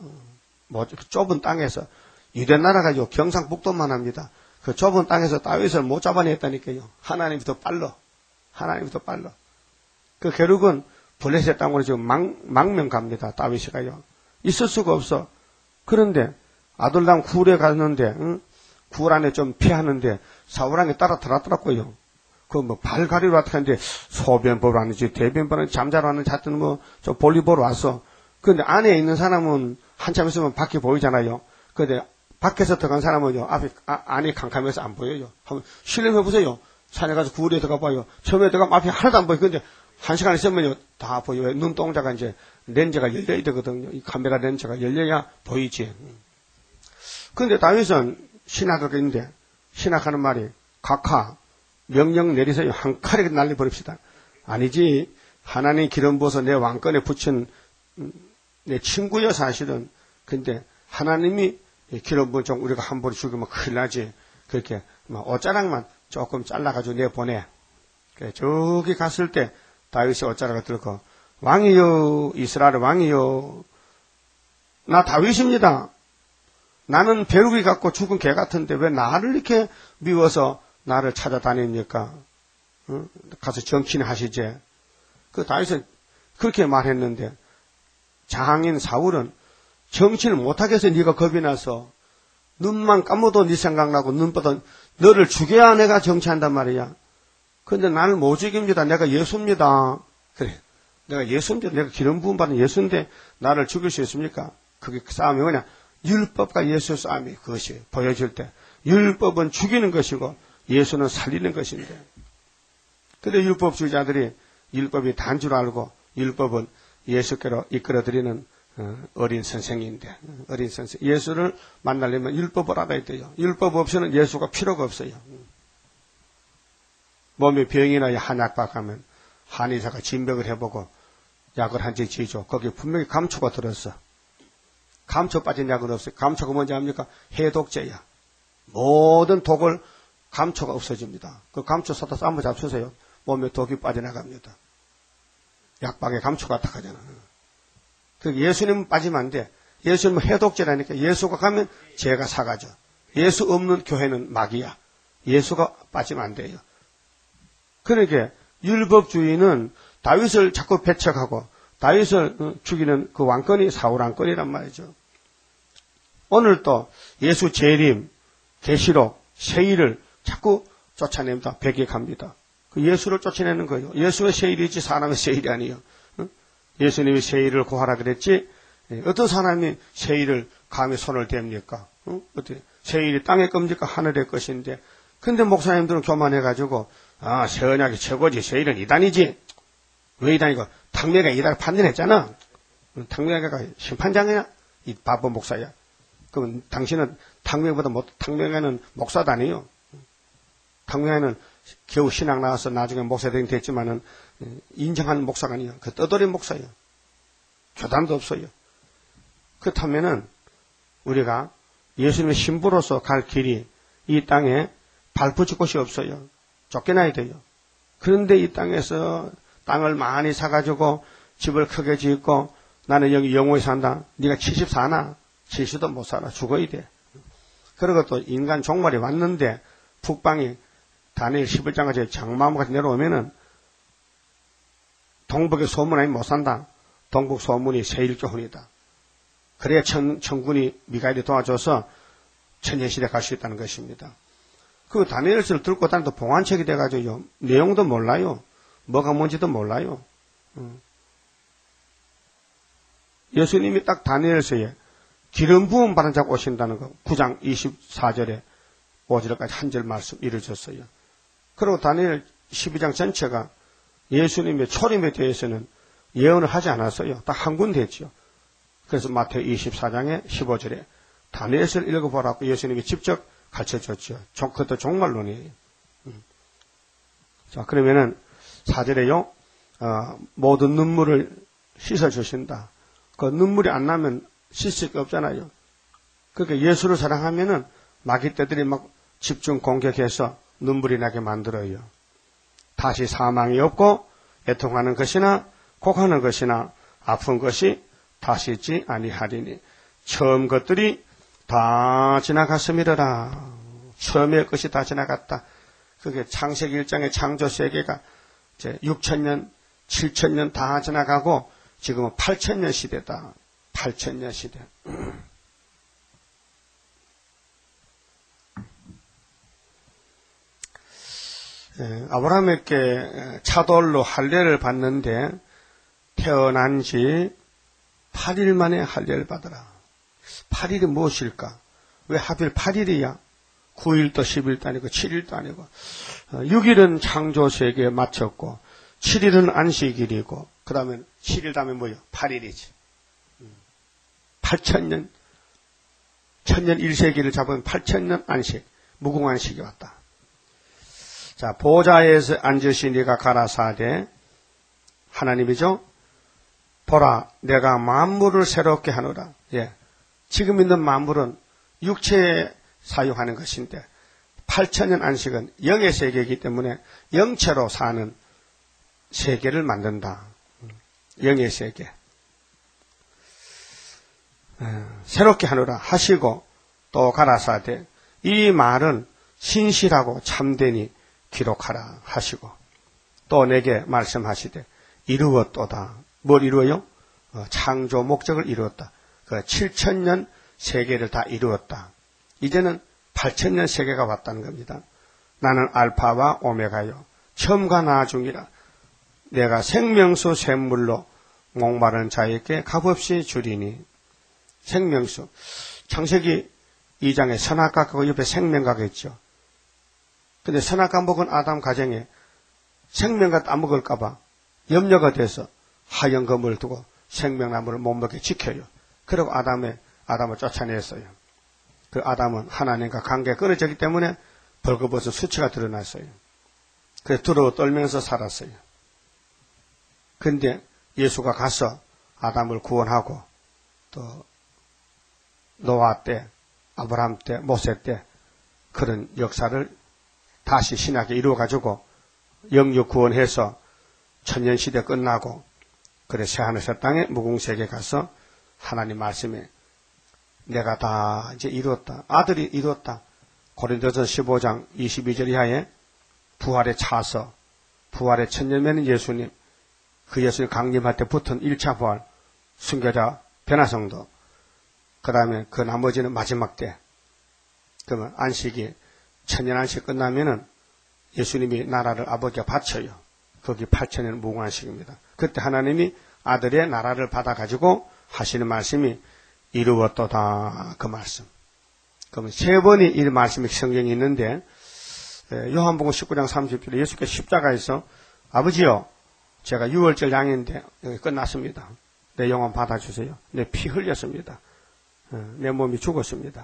좁은 땅에서 유대 나라가 경상북도만 합니다. 그 좁은 땅에서 다윗을 못 잡아냈다니까요. 하나님이 더 빨라. 하나님이 더 빨라. 그 결국은 블레셋 땅으로 지금 망명 갑니다. 다윗이가요. 있을 수가 없어. 그런데 아둘람 굴에 갔는데 굴 안에 좀 피하는데 사울왕이 따라 들어왔더라고요. 그 뭐 발 가리러 왔다는데 소변 보러 왔는지 대변 보러 잠자러 왔는지 하여튼 뭐 저 볼일 보러 왔어. 그런데 안에 있는 사람은 한참 있으면 밖에 보이잖아요. 그런데 밖에서 들어간 사람은요, 안이 캄캄해서 안 보여요. 한번 실험해 보세요. 산에 가서 굴에 들어가 봐요. 처음에 들어가면 앞이 하나도 안 보여. 근데 1시간 있으면요, 다 보여요. 눈동자가 이제 렌즈가 열려야 되거든요. 이 카메라 렌즈가 열려야 보이지. 그런데 다윗은 신학을 있는데, 신학하는 말이, 각하, 명령 내리세요. 한 칼에 날려버립시다. 아니지. 하나님 기름 부어서 내 왕권에 붙인 내 친구여 사실은. 근데 하나님이 기름 부은 좀 우리가 한 번에 죽이면 큰일 나지. 그렇게 옷자락만 조금 잘라가지고 내보내. 그래, 저기 갔을 때 다윗이 옷자락을 들고 왕이여, 이스라엘 왕이여, 나 다윗입니다. 나는 벼룩이 같고 죽은 개 같은데 왜 나를 이렇게 미워서 나를 찾아다닙니까? 가서 정치나 하시지. 그 다윗은 그렇게 말했는데 장인 사울은 정치를 못하게 해서 네가 겁이 나서 눈만 감아도 네 생각나고 눈보다 너를 죽여야 내가 정치한단 말이야. 근데 나를 못 죽입니다. 내가 예수입니다. 그래. 내가 예수인데, 내가 기름 부음 받은 예수인데 나를 죽일 수 있습니까? 그게 싸움이 뭐냐? 율법과 예수의 싸움이 그것이 보여질 때 율법은 죽이는 것이고 예수는 살리는 것인데, 그래 율법주의자들이 율법이 단 줄 알고 율법은 예수께로 이끌어들이는 어린 선생인데, 어린 선생, 예수를 만나려면 율법을 알아야 돼요. 율법 없이는 예수가 필요가 없어요. 몸에 병이 나야 한약박 하면 한의사가 진백을 해보고 약을 한 개 지죠. 거기에 분명히 감초가 들었어. 감초 빠진 약은 없어요. 감초가 뭔지 압니까? 해독제야. 모든 독을 감초가 없어집니다. 그 감초 사다 쌈을 잡수세요. 몸에 독이 빠져나갑니다. 약박에 감초가 딱 하잖아. 예수님은 빠지면 안 돼. 예수님은 해독제라니까. 예수가 가면 죄가 사가져. 예수 없는 교회는 마귀야. 예수가 빠지면 안 돼요. 그러니까 율법주의는 다윗을 자꾸 배척하고 다윗을 죽이는 그 왕권이 사울 왕권이란 말이죠. 오늘 또 예수 재림, 계시록, 세일을 자꾸 쫓아냅니다. 배격합니다. 그 예수를 쫓아내는 거예요. 예수의 세일이지 사람의 세일이 아니에요. 예수님이 세일을 구하라 그랬지, 어떤 사람이 세일을 감히 손을 댑니까? 어떻게 세일이 땅의 겁니까? 하늘의 것인데. 근데 목사님들은 교만해가지고 새 언약이 최고지, 세일은 이단이지. 왜 이단이고? 탕명회가 이단 판단했잖아. 탕명회가 심판장이야? 이 바보 목사야. 그럼 당신은 탕명회보다 탕명회는 목사도 아니에요. 탕명회는 겨우 신학 나와서 나중에 목사들이 됐지만은 인정하는 목사가 아니에요. 그 떠돌이 목사예요. 교단도 없어요. 그렇다면은 우리가 예수님의 신부로서 갈 길이 이 땅에 발붙일 곳이 없어요. 쫓겨나야 돼요. 그런데 이 땅에서 땅을 많이 사가지고 집을 크게 짓고 나는 여기 영원히 산다. 네가 74나 70도 못 살아. 죽어야 돼. 그리고 또 인간 종말이 왔는데 북방이 다니엘 11장까지 장마음같이 내려오면은 동북의 소문 아니면 못 산다. 동북 소문이 세일교훈이다. 그래야 천군이 미가엘이 도와줘서 천년시대 갈 수 있다는 것입니다. 그 다니엘서를 들고 다니도 봉안책이 돼가지고요. 내용도 몰라요. 뭐가 뭔지도 몰라요. 예수님이 딱 다니엘서에 기름 부음 받은 자가 오신다는 거 9장 24절에 5절까지 한 절 말씀 이루어졌어요. 그리고 다니엘 12장 전체가 예수님의 초림에 대해서는 예언을 하지 않았어요. 딱 한 군데 했죠. 그래서 마태오 24장에 15절에 다니엘서를 읽어보라고 예수님이 직접 가르쳐줬죠. 그것도 종말론이에요. 자, 그러면은 4절에요. 모든 눈물을 씻어주신다. 그 눈물이 안 나면 씻을 게 없잖아요. 그러니까 예수를 사랑하면은 마귀떼들이 막 집중 공격해서 눈물이 나게 만들어요. 다시 사망이 없고 애통하는 것이나 곡하는 것이나 아픈 것이 다시 있지 아니하리니 처음 것들이 다 지나갔음이러라. 처음의 것이 다 지나갔다. 그게 창세기 1장의 창조 세계가 이제 6,000년, 7,000년 다 지나가고 지금은 8,000년 시대다. 8,000년 시대. 아브라함에게 차돌로 할례를 받는데 태어난 지 8일 만에 할례를 받으라. 8일이 무엇일까? 왜 하필 8일이야? 9일도 10일도 아니고 7일도 아니고 6일은 창조세계에 마쳤고 7일은 안식일이고 그 다음에 7일 다음에 뭐예요? 8일이지. 8,000년 1000년 1세기를 잡으면 8,000년 안식, 무궁안식이 왔다. 자, 보좌에서 앉으신 이가 가라사대 하나님이죠. 보라, 내가 만물을 새롭게 하노라. 예, 지금 있는 만물은 육체에 사용하는 것인데 8,000년 안식은 영의 세계이기 때문에 영체로 사는 세계를 만든다. 영의 세계. 새롭게 하노라 하시고 또 가라사대 이 말은 신실하고 참되니 기록하라 하시고 또 내게 말씀하시되 이루었도다. 뭘 이루어요? 창조 목적을 이루었다. 그 7,000년 세계를 다 이루었다. 이제는 8,000년 세계가 왔다는 겁니다. 나는 알파와 오메가요. 처음과 나중이라. 내가 생명수 샘물로 목마른 자에게 값없이 주리니. 생명수. 창세기 2장에 선악과 그 옆에 생명과가 있죠. 근데 선악과 먹은 아담 가정에 생명과 따먹을까봐 염려가 돼서 하얀 검을 두고 생명나무를 못 먹게 지켜요. 그리고 아담을 쫓아냈어요. 그 아담은 하나님과 관계가 끊어졌기 때문에 벌거벗은 수치가 드러났어요. 그래서 두려워 떨면서 살았어요. 근데 예수가 가서 아담을 구원하고 또 노아 때, 아브라함 때, 모세 때 그런 역사를 다시 신학에 이루어가지고 영육 구원해서 천년시대 끝나고 그래 새하늘 새 땅에 무궁세계 가서 하나님 말씀에 내가 다 이제 이루었다. 아들이 이루었다. 고린도전서 15장 22절 이하에 부활에 차서 부활의 천년면인 예수님 그 예수님 강림할 때 붙은 1차 부활 순교자 변화성도 그 다음에 그 나머지는 마지막 때 그러면 안식이 천년 안식 끝나면은 예수님이 나라를 아버지가 바쳐요. 거기 8,000년 무궁안식입니다. 그때 하나님이 아들의 나라를 받아가지고 하시는 말씀이 이루었도다 그 말씀. 그러면 세 번이 이 말씀이 성경에 있는데 요한복음 19장 30절에 예수께서 십자가에서 아버지요 제가 6월절 양인데 여기 끝났습니다. 내 영혼 받아주세요. 내 피 흘렸습니다. 내 몸이 죽었습니다.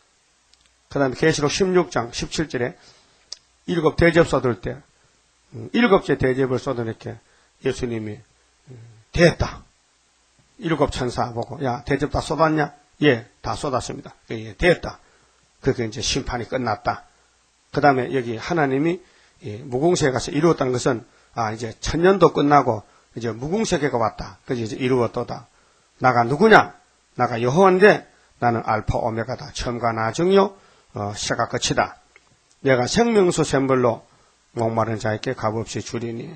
그 다음에 계시록 16장 17절에 7 대접 쏟을 때 7째 대접을 쏟으니까 예수님이 됐다. 7 천사 보고 야 대접 다 쏟았냐? 예, 다 쏟았습니다. 예, 됐다. 그게 이제 심판이 끝났다. 그 다음에 여기 하나님이 무궁세에 가서 이루었다는 것은 이제 천년도 끝나고 이제 무궁세계가 왔다. 그래서 이제 이루었도다. 나가 누구냐? 나가 여호와인데 나는 알파 오메가다. 처음과 나중이요 시작과 끝이다. 내가 생명수 샘물로 목마른 자에게 값없이 주리니.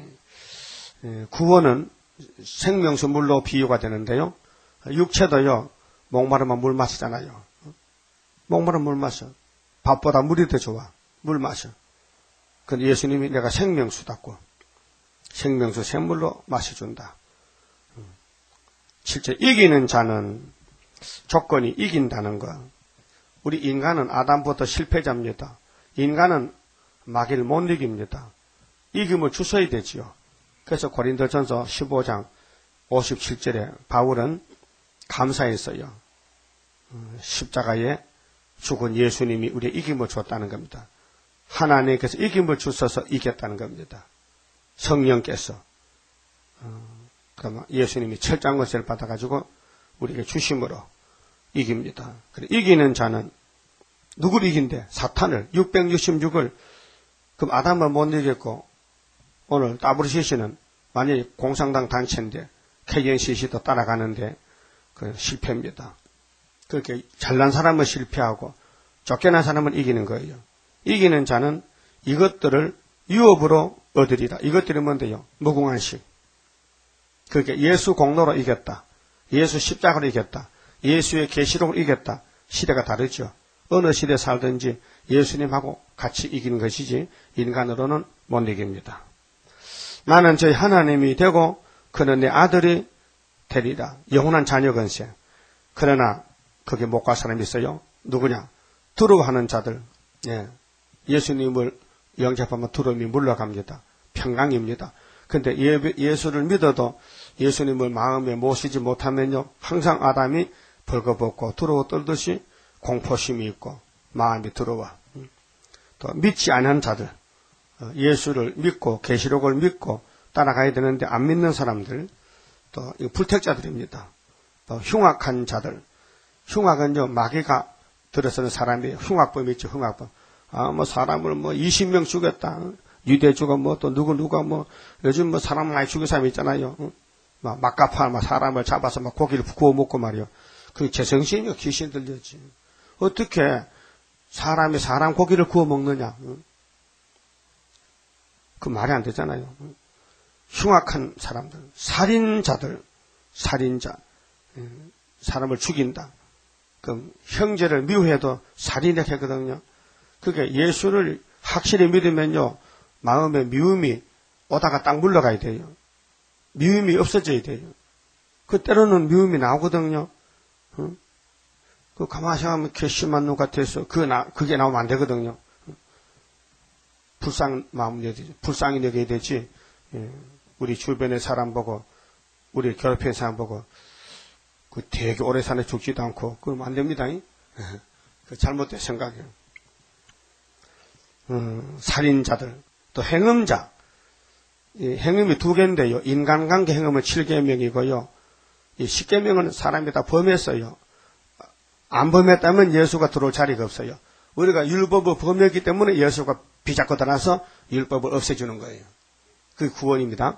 구원은 생명수 물로 비유가 되는데요. 육체도요 목마르면 물 마시잖아요. 목마르면 물 마셔. 밥보다 물이 더 좋아. 물 마셔. 근데 예수님이 내가 생명수답고 생명수 샘물로 마셔준다. 실제 이기는 자는 조건이 이긴다는 거. 우리 인간은 아담부터 실패자입니다. 인간은 마귀를 못 이깁니다. 이김을 주셔야 되지요. 그래서 고린도전서 15장 57절에 바울은 감사했어요. 십자가에 죽은 예수님이 우리의 이김을 줬다는 겁니다. 하나님께서 이김을 주셔서 이겼다는 겁니다. 성령께서 그러면 예수님이 철장권세를 받아가지고 우리에게 주심으로 이깁니다. 그래, 이기는 자는 누구를 이긴대? 사탄을 666을 그럼 아담을 못 이겼고 오늘 WCC는 만약에 공산당 단체인데 KNCC도 따라가는데 그 실패입니다. 그렇게 잘난 사람은 실패하고 쫓겨난 사람은 이기는 거예요. 이기는 자는 이것들을 유업으로 얻으리라. 이것들이 뭔데요? 무궁한식. 그렇게 예수 공로로 이겼다. 예수 십자가로 이겼다. 예수의 계시록으로 이겼다. 시대가 다르죠. 어느 시대에 살든지 예수님하고 같이 이기는 것이지 인간으로는 못 이깁니다. 나는 저희 하나님이 되고 그는 내 아들이 되리라. 영원한 자녀 건세. 그러나 거기에 못 갈 사람이 있어요. 누구냐? 두려워하는 자들. 예수님을 영접하면 두려움이 물러갑니다. 평강입니다. 근데 예수를 믿어도 예수님을 마음에 모시지 못하면요. 항상 아담이 벌거벗고 두려워 떨듯이 공포심이 있고 마음이 두려워. 또 믿지 않은 자들. 예수를 믿고 계시록을 믿고 따라가야 되는데 안 믿는 사람들. 또 불택자들입니다. 또 흉악한 자들. 흉악은요. 마귀가 들어서는 사람이 흉악범 있죠. 흉악범. 뭐 사람을 20명 죽였다. 유대주가 또 누가 요즘 사람 많이 죽인 사람 있잖아요. 막가파 사람을 잡아서 고기를 구워 먹고 말이요. 그 제정신이요. 귀신 들렸지. 어떻게 사람이 사람 고기를 구워 먹느냐. 그 말이 안 되잖아요. 흉악한 사람들, 살인자들, 살인자, 사람을 죽인다. 그 형제를 미워해도 살인을 했거든요. 그게 예수를 확실히 믿으면요, 마음에 미움이 오다가 딱 물러가야 돼요. 미움이 없어져야 돼요. 그 때로는 미움이 나오거든요. 그 가만히 생각하면 괘씸한 놈 같아서 그게 나오면 안 되거든요. 불쌍히 여겨야 되지. 우리 주변의 사람 보고, 우리 괴롭히는 사람 보고, 그 되게 오래 사네 죽지도 않고, 그러면 안 됩니다. 그 잘못된 생각이에요. 살인자들, 또 행음자. 이 행음이 두 개인데요. 인간관계 행음은 7계명이고요. 이 10계명은 사람이 다 범했어요. 안 범했다면 예수가 들어올 자리가 없어요. 우리가 율법을 범했기 때문에 예수가 비잡고 들어와서 율법을 없애주는 거예요. 그게 구원입니다.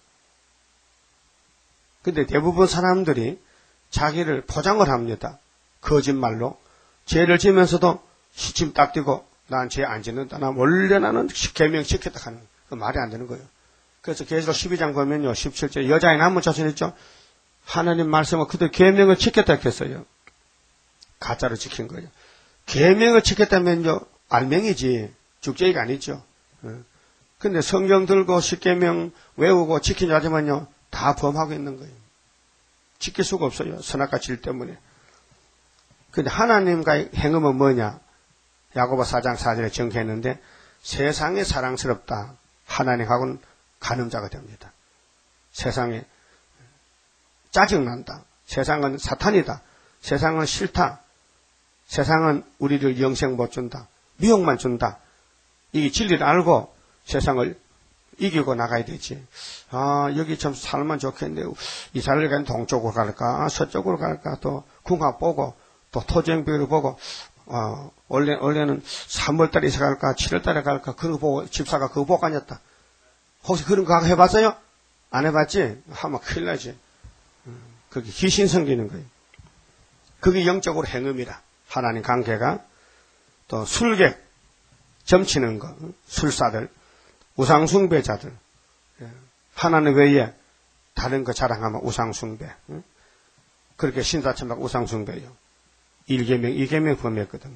근데 대부분 사람들이 자기를 포장을 합니다. 거짓말로. 죄를 지면서도 시침 딱 띄고 난 죄 안 짓는다. 원래 나는 10계명 지켰다 하는 그 말이 안 되는 거예요. 그래서 계시록 12장 보면요. 17절 여자의 남은 자손이죠. 하나님 말씀을 그들 계명을 지켰다 했어요. 가짜로 지킨 거예요. 계명을 지켰다면요. 알맹이지 죽죄가 아니죠. 근데 성경 들고 10계명 외우고 지키려 하지만요. 다 범하고 있는 거예요. 지킬 수가 없어요. 선악과 질 때문에. 근데 하나님과의 행음은 뭐냐? 야고보 4장 4절에 정했는데 세상에 사랑스럽다. 하나님하고는 간음자가 됩니다. 세상에 짜증난다. 세상은 사탄이다. 세상은 싫다. 세상은 우리를 영생 못 준다. 미혹만 준다. 이 진리를 알고 세상을 이기고 나가야 되지. 아, 여기 참 살면 좋겠는데, 이스라엘 가면 동쪽으로 갈까, 서쪽으로 갈까, 또 궁합 보고, 또 토지형별을 보고, 원래는 3월달에 이사 갈까, 7월달에 갈까, 그거 보고, 집사가 그거 보고 다녔다. 혹시 그런 거 해봤어요? 안 해봤지? 하면 큰일 나지. 그게 귀신 섬기는 거예요. 그게 영적으로 행음이라. 하나님 관계가. 또 술객, 점치는 거, 술사들, 우상숭배자들, 하나님 외에 다른 거 자랑하면 우상숭배. 그렇게 신사참박 우상숭배요. 1계명, 2계명 범했거든요.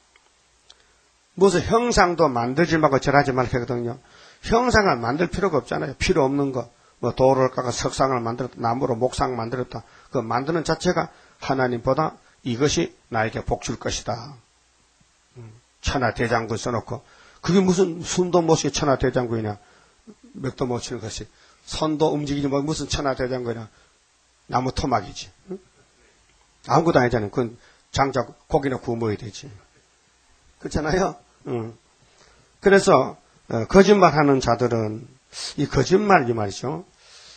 무슨 형상도 만들지 말고 절하지 말고 하거든요. 형상을 만들 필요가 없잖아요. 필요 없는 거. 뭐 돌을 깎아 석상을 만들었다. 나무로 목상 만들었다. 그 만드는 자체가 하나님보다 이것이 나에게 복 줄 것이다. 천하대장군 써놓고 그게 무슨 숨도 못 쉬게 천하대장군이냐. 맥도 못 치는 것이. 손도 움직이지 뭐 무슨 천하대장군이냐. 나무 토막이지. 아무것도 아니잖아요. 그건 장작 고기나 구워 먹어야 되지. 그렇잖아요. 그래서 거짓말하는 자들은 이 거짓말 이 말이죠.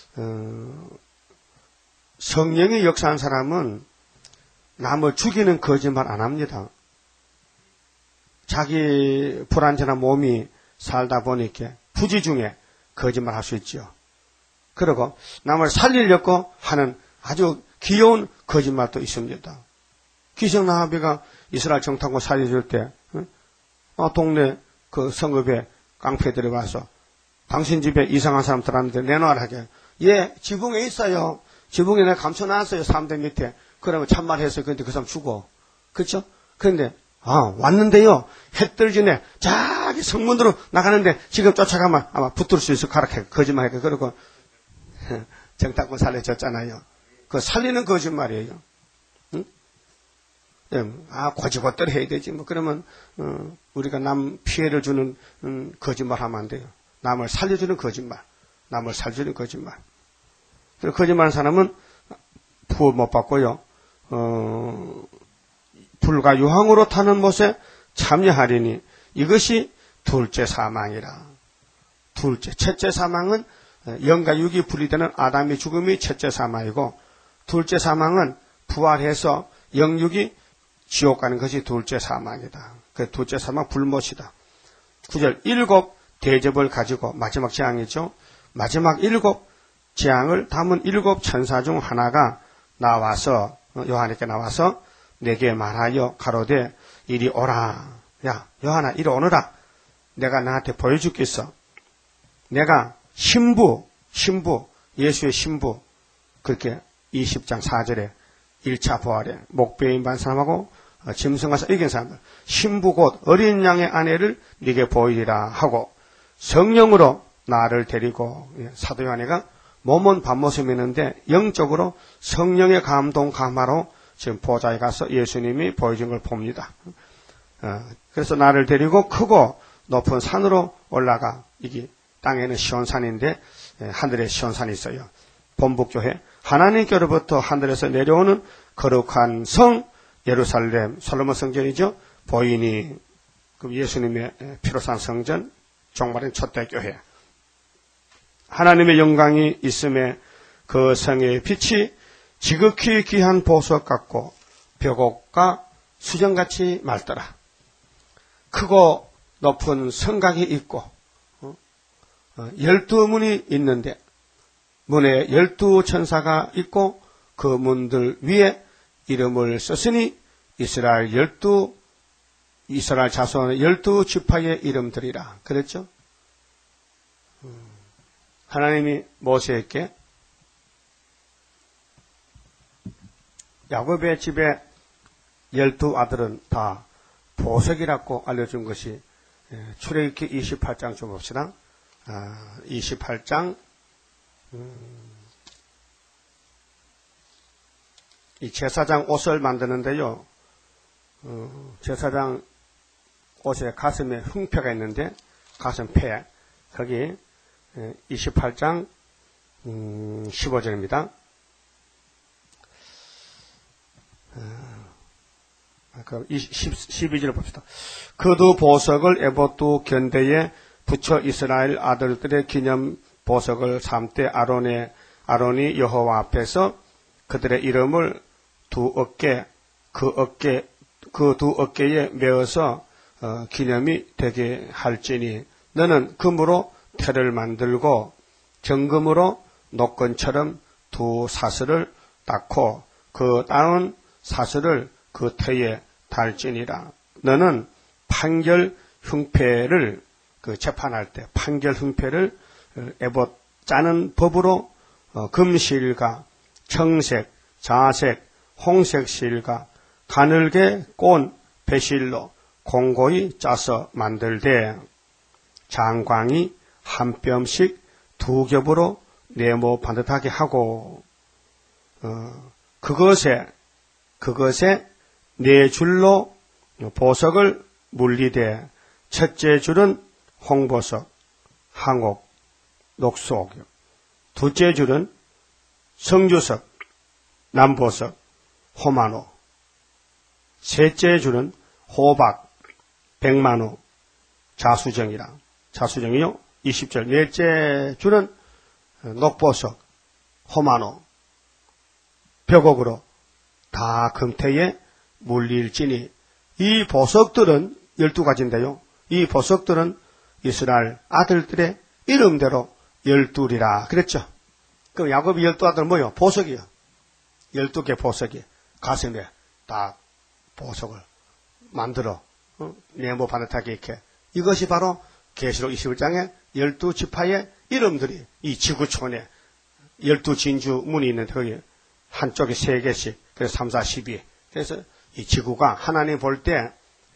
성령이 역사한 사람은 남을 죽이는 거짓말 안 합니다. 자기 불안전한 몸이 살다 보니까 부지 중에 거짓말 할 수 있죠. 그리고 남을 살리려고 하는 아주 귀여운 거짓말도 있습니다. 기성나비가 이스라엘 정탐꾼 살려줄 때 동네 그 성읍에 깡패들이 와서 당신 집에 이상한 사람 들어왔는데 내놔라 하게. 예, 지붕에 있어요. 지붕에 내가 감춰놨어요. 3대 밑에. 그러면 참말해서 근데 그 사람 죽어. 그렇죠? 그런데 왔는데요. 해 뜨기 전에 저기 성문으로 나가는데 지금 쫓아가면 아마 붙을 수 있을 거라 거짓말해. 그러고 정탐꾼 살려줬잖아요. 그 살리는 거짓말이에요. 응? 고지고대로 해야 되지. 뭐 그러면 우리가 남 피해를 주는 거짓말하면 안 돼요. 남을 살려주는 거짓말, 남을 살려주는 거짓말. 거짓말하는 사람은 부어 못 받고요. 불과 유황으로 타는 못에 참여하리니 이것이 둘째 사망이라. 첫째 사망은 영과 육이 분리되는 아담의 죽음이 첫째 사망이고, 둘째 사망은 부활해서 영육이 지옥 가는 것이 둘째 사망이다. 그 둘째 사망 불못이다. 9절 7 대접을 가지고 마지막 재앙이죠. 마지막 7 재앙을 담은 7 천사 중 하나가 나와서 요한에게 나와서 내게 말하여 가로되 이리 오라. 야 요한아 이리 오너라. 내가 나한테 보여주겠어. 내가 신부 예수의 신부 그렇게 20장 4절에 1차 부활에 목베인 반 사람하고 짐승가서 이긴 사람들, 신부 곧 어린 양의 아내를 네게 보이리라 하고 성령으로 나를 데리고, 사도 요한이가 몸은 밤모습이었는데 영적으로 성령의 감동 감화로 지금 보좌에 가서 예수님이 보여준 걸 봅니다. 그래서 나를 데리고 크고 높은 산으로 올라가, 이게 땅에는 시온산인데 하늘에 시온산이 있어요. 본북교회 하나님께로부터 하늘에서 내려오는 거룩한 성 예루살렘, 솔로몬 성전이죠. 보이니, 그 예수님의 피로 산 성전, 종말인 초대교회. 하나님의 영광이 있음에 그 성의 빛이 지극히 귀한 보석 같고 벽옥과 수정같이 맑더라. 크고 높은 성곽이 있고 12문이 있는데 문에 12천사가 있고 그 문들 위에 이름을 썼으니 이스라엘 자손의 12지파의 이름들이라. 그랬죠? 하나님이 모세에게 야곱의 집에 12아들은 다 보석이라고 알려준 것이 출애굽기 28장 좀 봅시다. 28장 이 제사장 옷을 만드는데요. 제사장 옷에 가슴에 흉패가 있는데 가슴패 거기 28장 15절입니다. 그 12절을 봅시다. 그도 보석을 에봇두 견대에 붙여 이스라엘 아들들의 기념 보석을 삼때 아론이 여호와 앞에서 그들의 이름을 두 어깨 그 두 어깨에 메어서 기념이 되게 할지니 너는 금으로 태를 만들고 정금으로 녹건처럼 두 사슬을 닦고 그 따은 사슬을 그 태에 달지니라. 너는 판결 흉패를 재판할 때 판결 흉패를 에봇 짜는 법으로 금실과 청색, 자색, 홍색 실과 가늘게 꼰 배실로 공고히 짜서 만들되 장광이 한 뼘씩 두 겹으로 네모 반듯하게 하고 그것에 네 줄로 보석을 물리되 첫째 줄은 홍보석, 항옥, 녹수옥, 둘째 줄은 성주석, 남보석, 호마노, 셋째 줄은 호박, 백만호, 자수정이요. 20절. 넷째 줄은 녹보석, 호마노, 벽옥으로 다 금태에 물릴지니 이 보석들은 12가지인데요. 이 보석들은 이스라엘 아들들의 이름대로 12이라 그랬죠. 그럼 야곱이 12아들 뭐요? 보석이요. 12개 보석이 가슴에 딱 보석을 만들어 네모 반듯하게 이렇게. 이것이 바로 계시록 21장에 12지파의 이름들이 이 지구촌에 12진주 문이 있는데 거기 한쪽에 3개씩 그래서 3, 4, 12 그래서 이 지구가 하나님 볼 때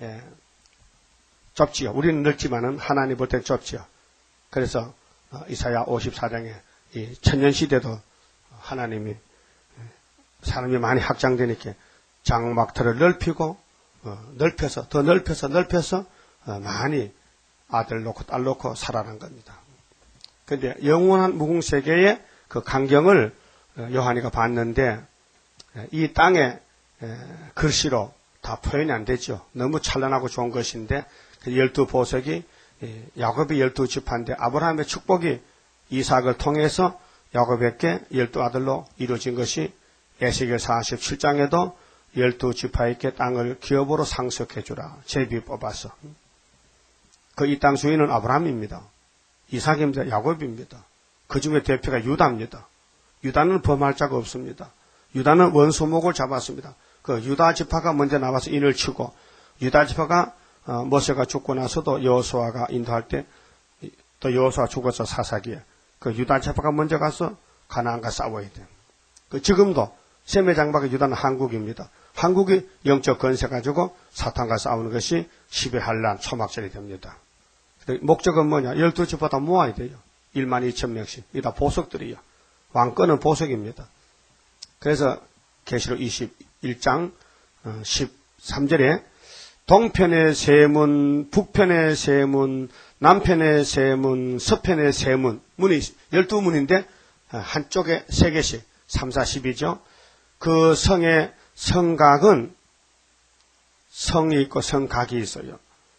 좁지요. 우리는 넓지만은 하나님 볼 때 좁지요. 그래서 이사야 54장에 이 천년시대도 하나님이 사람이 많이 확장되니까 장막터를 넓히고 넓혀서 더 넓혀서 많이 아들 놓고 딸 놓고 살아난 겁니다. 그런데 영원한 무궁세계의 그 광경을 요한이가 봤는데 이 땅에 글씨로 다 표현이 안 되죠. 너무 찬란하고 좋은 것인데 그 12보석이 야곱의 12지파인데 아브라함의 축복이 이삭을 통해서 야곱에게 12아들로 이루어진 것이 에스겔 47장에도 12지파에게 땅을 기업으로 상속해 주라. 제비 뽑아서. 그 이 땅 주인은 아브라함입니다. 이삭입니다. 야곱입니다. 그 중에 대표가 유다입니다. 유다는 범할 자가 없습니다. 유다는 원수목을 잡았습니다. 그 유다 지파가 먼저 나와서 인을 치고 유다 지파가 모세가 죽고 나서도 여호수아가 인도할 때 또 여호수아 죽어서 사사기에 그 유다 지파가 먼저 가서 가나안과 싸워야 돼요. 그 지금도 셈의 장막의 유다는 한국입니다. 한국이 영적 건세 가지고 사탄과 싸우는 것이 10의 한란 초막절이 됩니다. 목적은 뭐냐? 12지파 다 모아야 돼요. 12,000명씩. 이 다 보석들이요. 왕권은 보석입니다. 그래서 계시록 21장 13절에 동편의 세 문, 북편의 세 문, 남편의 세 문, 서편의 세 문, 문이 12문인데 한쪽에 3개씩 3, 4, 10이죠. 그 성의 성각은 성이 있고 성각이 있어요.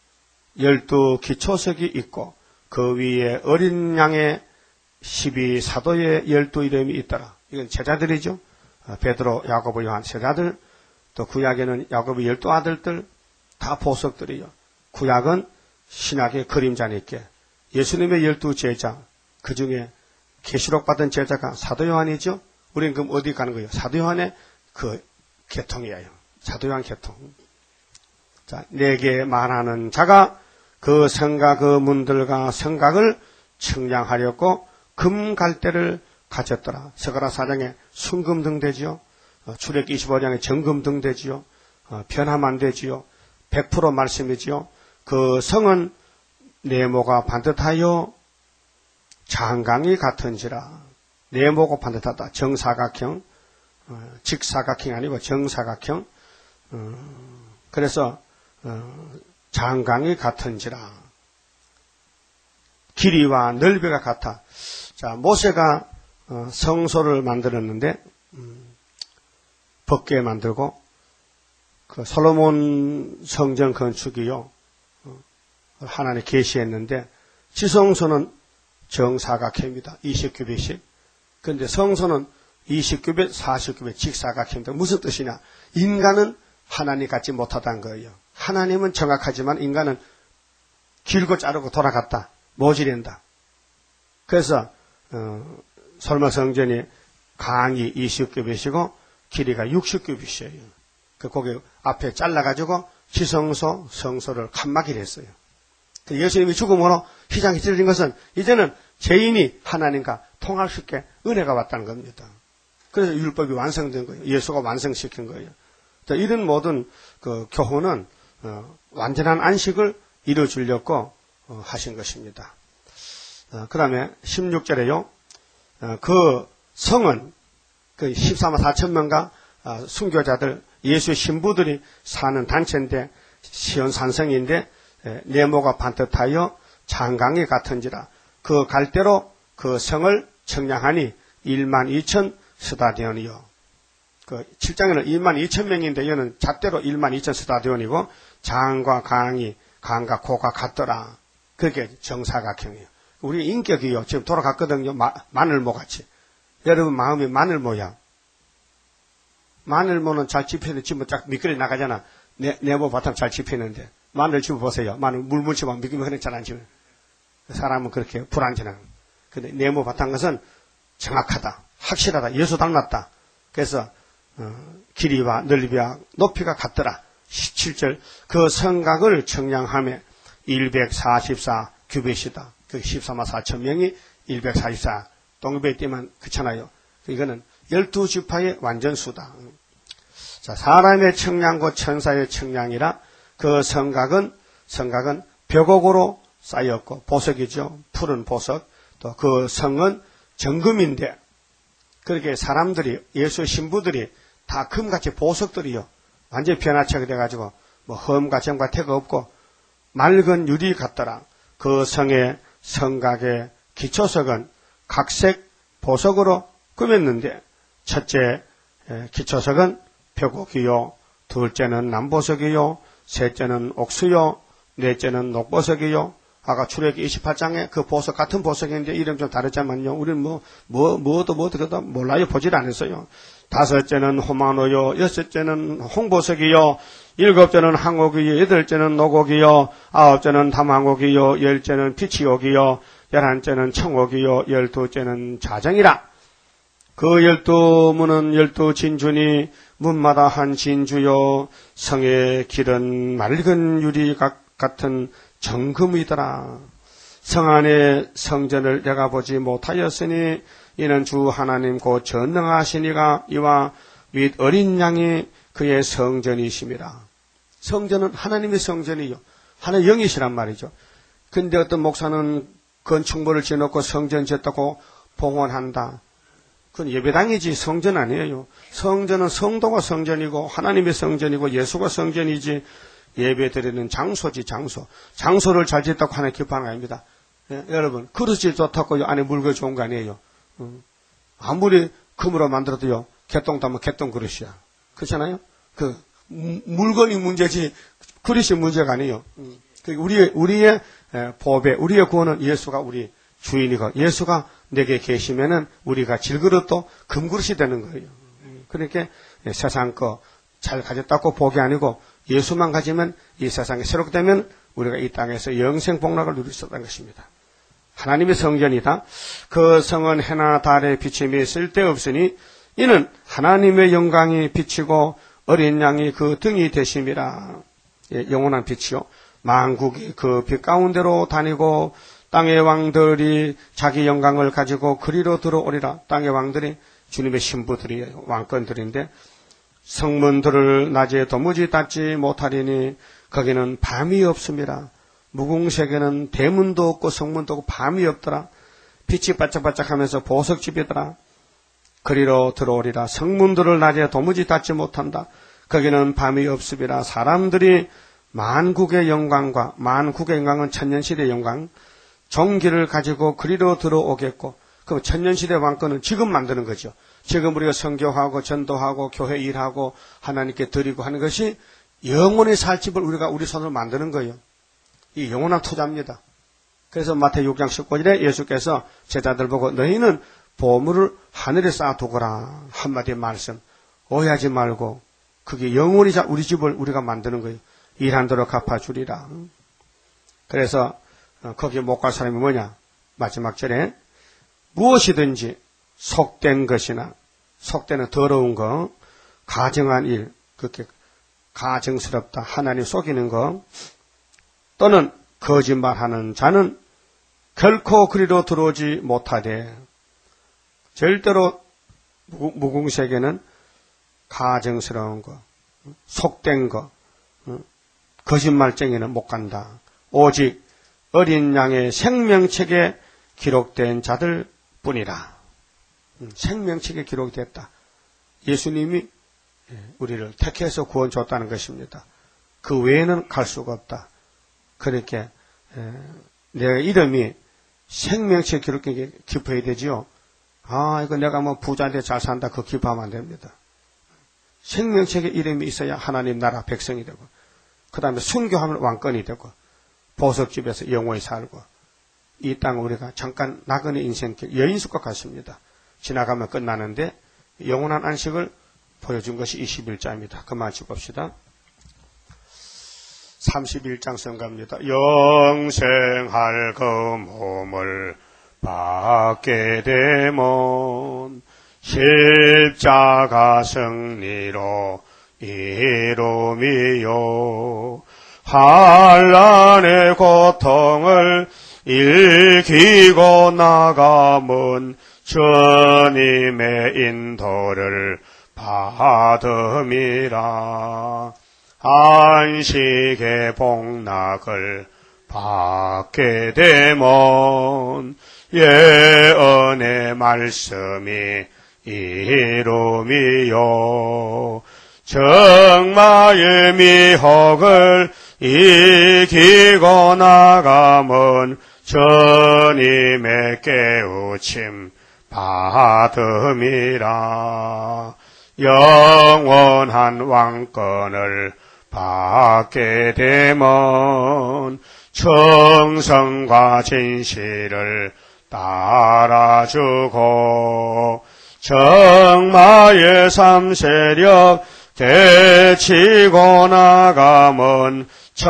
12기초석이 있고 그 위에 어린 양의 12사도의 12이름이 있더라. 이건 제자들이죠. 베드로, 야고보, 요한 제자들, 또 구약에는 야고보 12아들들 다 보석들이요. 구약은 신약의 그림자니까 예수님의 12제자, 그 중에 계시록 받은 제자가 사도 요한이죠. 우리는 그럼 어디 가는 거예요? 사도 요한의 그 계통이에요. 사도 요한 계통. 자, 내게 말하는 자가 그 성과 그 문들과 성각을 측량하려고 금갈대를 가졌더라. 서가라 4장에 순금등 되지요. 출애굽기 25장에 정금등 되지요. 변하면 안 되지요. 100% 말씀이지요. 그 성은 네모가 반듯하여 장강이 같은지라. 네모가 반듯하다. 정사각형, 직사각형이 아니고 정사각형. 그래서 장강이 같은지라. 길이와 넓이가 같아. 자, 모세가 성소를 만들었는데 벗게 만들고 그 솔로몬 성전 건축이요. 하나님 계시했는데 지성소는 정사각형입니다. 20규빗씩. 그런데 성소는 20규빗, 40규빗 직사각형입니다. 무슨 뜻이냐? 인간은 하나님 같지 못하다는 거예요. 하나님은 정확하지만 인간은 길고 자르고 돌아갔다. 모질한다. 그래서 솔로몬 성전이 강이 20규빗이고 길이가 60규빗이에요. 그 거기 앞에 잘라가지고 지성소, 성소를 칸막이를 했어요. 예수님이 죽음으로 휘장이 찢어진 것은 이제는 죄인이 하나님과 통할 수 있게 은혜가 왔다는 겁니다. 그래서 율법이 완성된 거예요. 예수가 완성시킨 거예요. 자, 이런 모든 그 교훈은 완전한 안식을 이루어주려고 하신 것입니다. 그 다음에 16절에요. 그 성은 그 14만 4천 명과 순교자들, 예수의 신부들이 사는 단체인데 시온산성인데 네모가 반듯하여 장강이 같은지라. 그 갈대로 그 성을 청량하니 12,000 스타디온이요. 그 7장에는 22,000명인데 이거는 잣대로 12,000 스타디온이고 장과 강이 강과 고가 같더라. 그게 정사각형이에요. 우리 인격이요. 지금 돌아갔거든요. 마늘모같이. 여러분 마음이 마늘모야. 마늘모는 잘 집히는데 지금 쫙 미끄러 나가잖아. 네모 바탕 잘 집히는데. 마늘 집어보세요. 마늘 물 묻히면 미끄러면 잘 안 집어. 사람은 그렇게 불안전한. 근데 네모 바탕 것은 정확하다. 확실하다. 예수 닮았다. 그래서 길이와 넓이와 높이가 같더라. 17절 그 성각을 청량하며 144 규빗이다. 그 14만 4천 명이 144 동급에 뛰면 그렇잖아요. 이거는 12지파의 완전수다. 자, 사람의 청량과 천사의 청량이라 그 성각은 벽옥으로 쌓였고 보석이죠. 푸른 보석. 또 그 성은 정금인데 그렇게 사람들이 예수의 신부들이 다 금같이 보석들이요. 완전히 변화체가 돼가지고 뭐 험과 정과 태가 없고 맑은 유리 같더라. 그 성의 성각의 기초석은 각색 보석으로 꾸몄는데 첫째 기초석은 벽옥이요. 둘째는 남보석이요. 셋째는 옥수요. 넷째는 녹보석이요. 아까 출애굽기 28장에 그 보석 같은 보석인데 이름 좀 다르지만요. 우리는 뭐도 그래도 몰라요. 보질 않았어요. 다섯째는 호마노요. 여섯째는 홍보석이요. 일곱째는 항옥이요. 여덟째는 녹옥이요. 아홉째는 담항옥이요. 열째는 피치옥이요. 11째는 청옥이요. 12째는 자정이라. 그 12문은 12진주니 문마다 한 진주요. 성의 길은 맑은 유리 같은 정금이더라. 성 안의 성전을 내가 보지 못하였으니 이는 주 하나님 곧 전능하시니가 이와 및 어린 양이 그의 성전이심이라. 성전은 하나님의 성전이요. 하나의 영이시란 말이죠. 근데 어떤 목사는 건축물을 지어놓고 성전 지었다고 봉헌한다. 그건 예배당이지 성전 아니에요. 성전은 성도가 성전이고 하나님의 성전이고 예수가 성전이지 예배드리는 장소지 장소. 장소를 잘 짓다고 하나님 기뻐하는 거 아닙니다. 예, 여러분 그릇이 좋다고 안에 물건이 좋은 거 아니에요. 아무리 금으로 만들어도요. 개똥 담으면 개똥 그릇이야. 그렇잖아요. 그 물건이 문제지 그릇이 문제가 아니에요. 우리의 보배, 우리의 구원은 예수가 우리 주인이고 예수가 내게 계시면은 우리가 질그릇도 금그릇이 되는 거예요. 그러니까 세상 거 잘 가졌다고 복이 아니고 예수만 가지면 이 세상이 새롭게 되면 우리가 이 땅에서 영생 복락을 누릴 수 있다는 것입니다. 하나님의 성전이다. 그 성은 해나 달의 비침이 쓸데없으니 이는 하나님의 영광이 비치고 어린 양이 그 등이 되심이라. 예, 영원한 빛이요. 만국이 그 빛 가운데로 다니고 땅의 왕들이 자기 영광을 가지고 그리로 들어오리라. 땅의 왕들이 주님의 신부들이에요. 왕권들인데 성문들을 낮에 도무지 닫지 못하리니 거기는 밤이 없음이라. 무궁세계는 대문도 없고 성문도 없고 밤이 없더라. 빛이 반짝반짝하면서 보석집이더라. 그리로 들어오리라. 성문들을 낮에 도무지 닫지 못한다. 거기는 밤이 없음이라. 사람들이 만국의 영광과 만국의 영광은 천년시대의 영광 종기를 가지고 그리로 들어오겠고 그 천년시대 왕권은 지금 만드는 거죠. 지금 우리가 선교하고 전도하고 교회 일하고 하나님께 드리고 하는 것이 영원히 살 집을 우리가 우리 손으로 만드는 거예요. 이 영원한 투자입니다. 그래서 마태복음 6장 19절에 예수께서 제자들 보고 너희는 보물을 하늘에 쌓아두거라 한마디 말씀 오해하지 말고 그게 영원히 우리 집을 우리가 만드는 거예요. 일한 대로 갚아주리라. 그래서 거기에 못 갈 사람이 뭐냐? 마지막 절에 무엇이든지 속된 것이나 속되는 더러운 거 가정한 일 그렇게 가정스럽다 하나님 속이는 거 또는 거짓말하는 자는 결코 그리로 들어오지 못하되 절대로 무궁세계는 가정스러운 거 속된 거 거짓말쟁이는 못 간다. 오직 어린 양의 생명책에 기록된 자들 뿐이라. 생명책에 기록됐다. 예수님이 우리를 택해서 구원 줬다는 것입니다. 그 외에는 갈 수가 없다. 그렇게 내 이름이 생명책에 기록된 게 기뻐해야 되지요. 아, 이거 내가 뭐 부자인데 잘 산다. 그거 기뻐하면 안 됩니다. 생명책에 이름이 있어야 하나님 나라 백성이 되고 그 다음에 순교하면 왕권이 되고 보석집에서 영원히 살고 이 땅 우리가 잠깐 나그네 인생길 여인숙과 같습니다. 지나가면 끝나는데 영원한 안식을 보여준 것이 21자입니다. 그만 짚읍시다. 31장 성가입니다. 영생할 그 몸을 받게 되면 십자가 승리로 이루미요 환난의 고통을 이기고 나가면 주님의 인도를 받음이라. 안식의 복락을 받게 되면 예언의 말씀이 이루미요 정마의 미혹을 이기고 나가면 주님의 깨우침 받음이라. 영원한 왕권을 받게 되면 충성과 진실을 따라주고 정마의 삼세력 되치고 나가면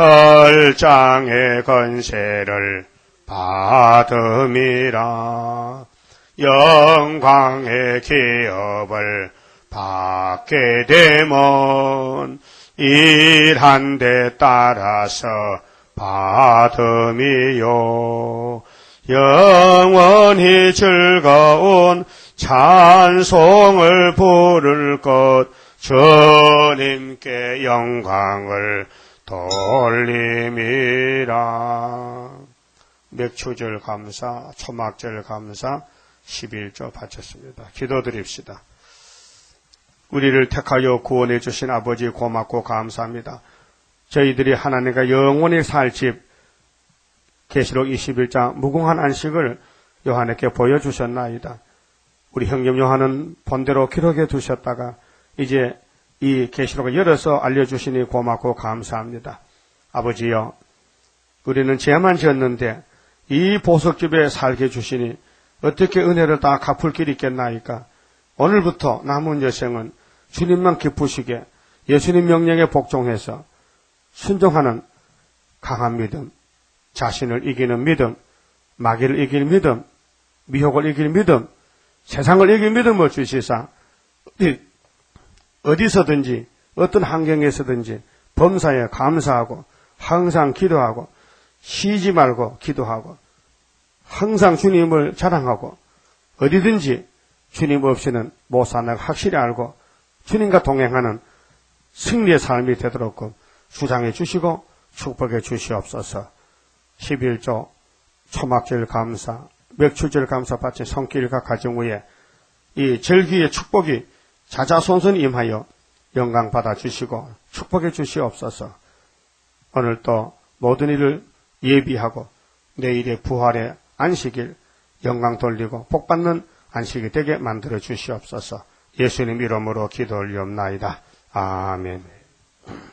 철장의 건세를 받음이라. 영광의 기업을 받게 되면 일한 데 따라서 받음이요 영원히 즐거운 찬송을 부를 것 주님께 영광을 돌림이라. 맥추절 감사, 초막절 감사, 11조 바쳤습니다. 기도드립시다. 우리를 택하여 구원해 주신 아버지 고맙고 감사합니다. 저희들이 하나님과 영원히 살 집 계시록 21장 무궁한 안식을 요한에게 보여주셨나이다. 우리 형님 요한은 본대로 기록해 두셨다가 이제 이 계시록을 열어서 알려주시니 고맙고 감사합니다. 아버지여, 우리는 죄만 지었는데 이 보석집에 살게 주시니 어떻게 은혜를 다 갚을 길이 있겠나이까. 오늘부터 남은 여생은 주님만 기쁘시게 예수님 명령에 복종해서 순종하는 강한 믿음, 자신을 이기는 믿음, 마귀를 이길 믿음, 미혹을 이길 믿음, 세상을 이길 믿음을 주시사 어디서든지 어떤 환경에서든지 범사에 감사하고 항상 기도하고 쉬지 말고 기도하고 항상 주님을 자랑하고 어디든지 주님 없이는 못 사는 걸 확실히 알고 주님과 동행하는 승리의 삶이 되도록 주장해 주시고 축복해 주시옵소서. 11조 초막절 감사, 맥추절 감사 바친 손길과 가정 위에 이 절기의 축복이 자자손손 임하여 영광 받아 주시고 축복해 주시옵소서. 오늘 또 모든 일을 예비하고 내일의 부활의 안식일 영광 돌리고 복받는 안식이 되게 만들어 주시옵소서. 예수님 이름으로 기도 올리옵나이다. 아멘.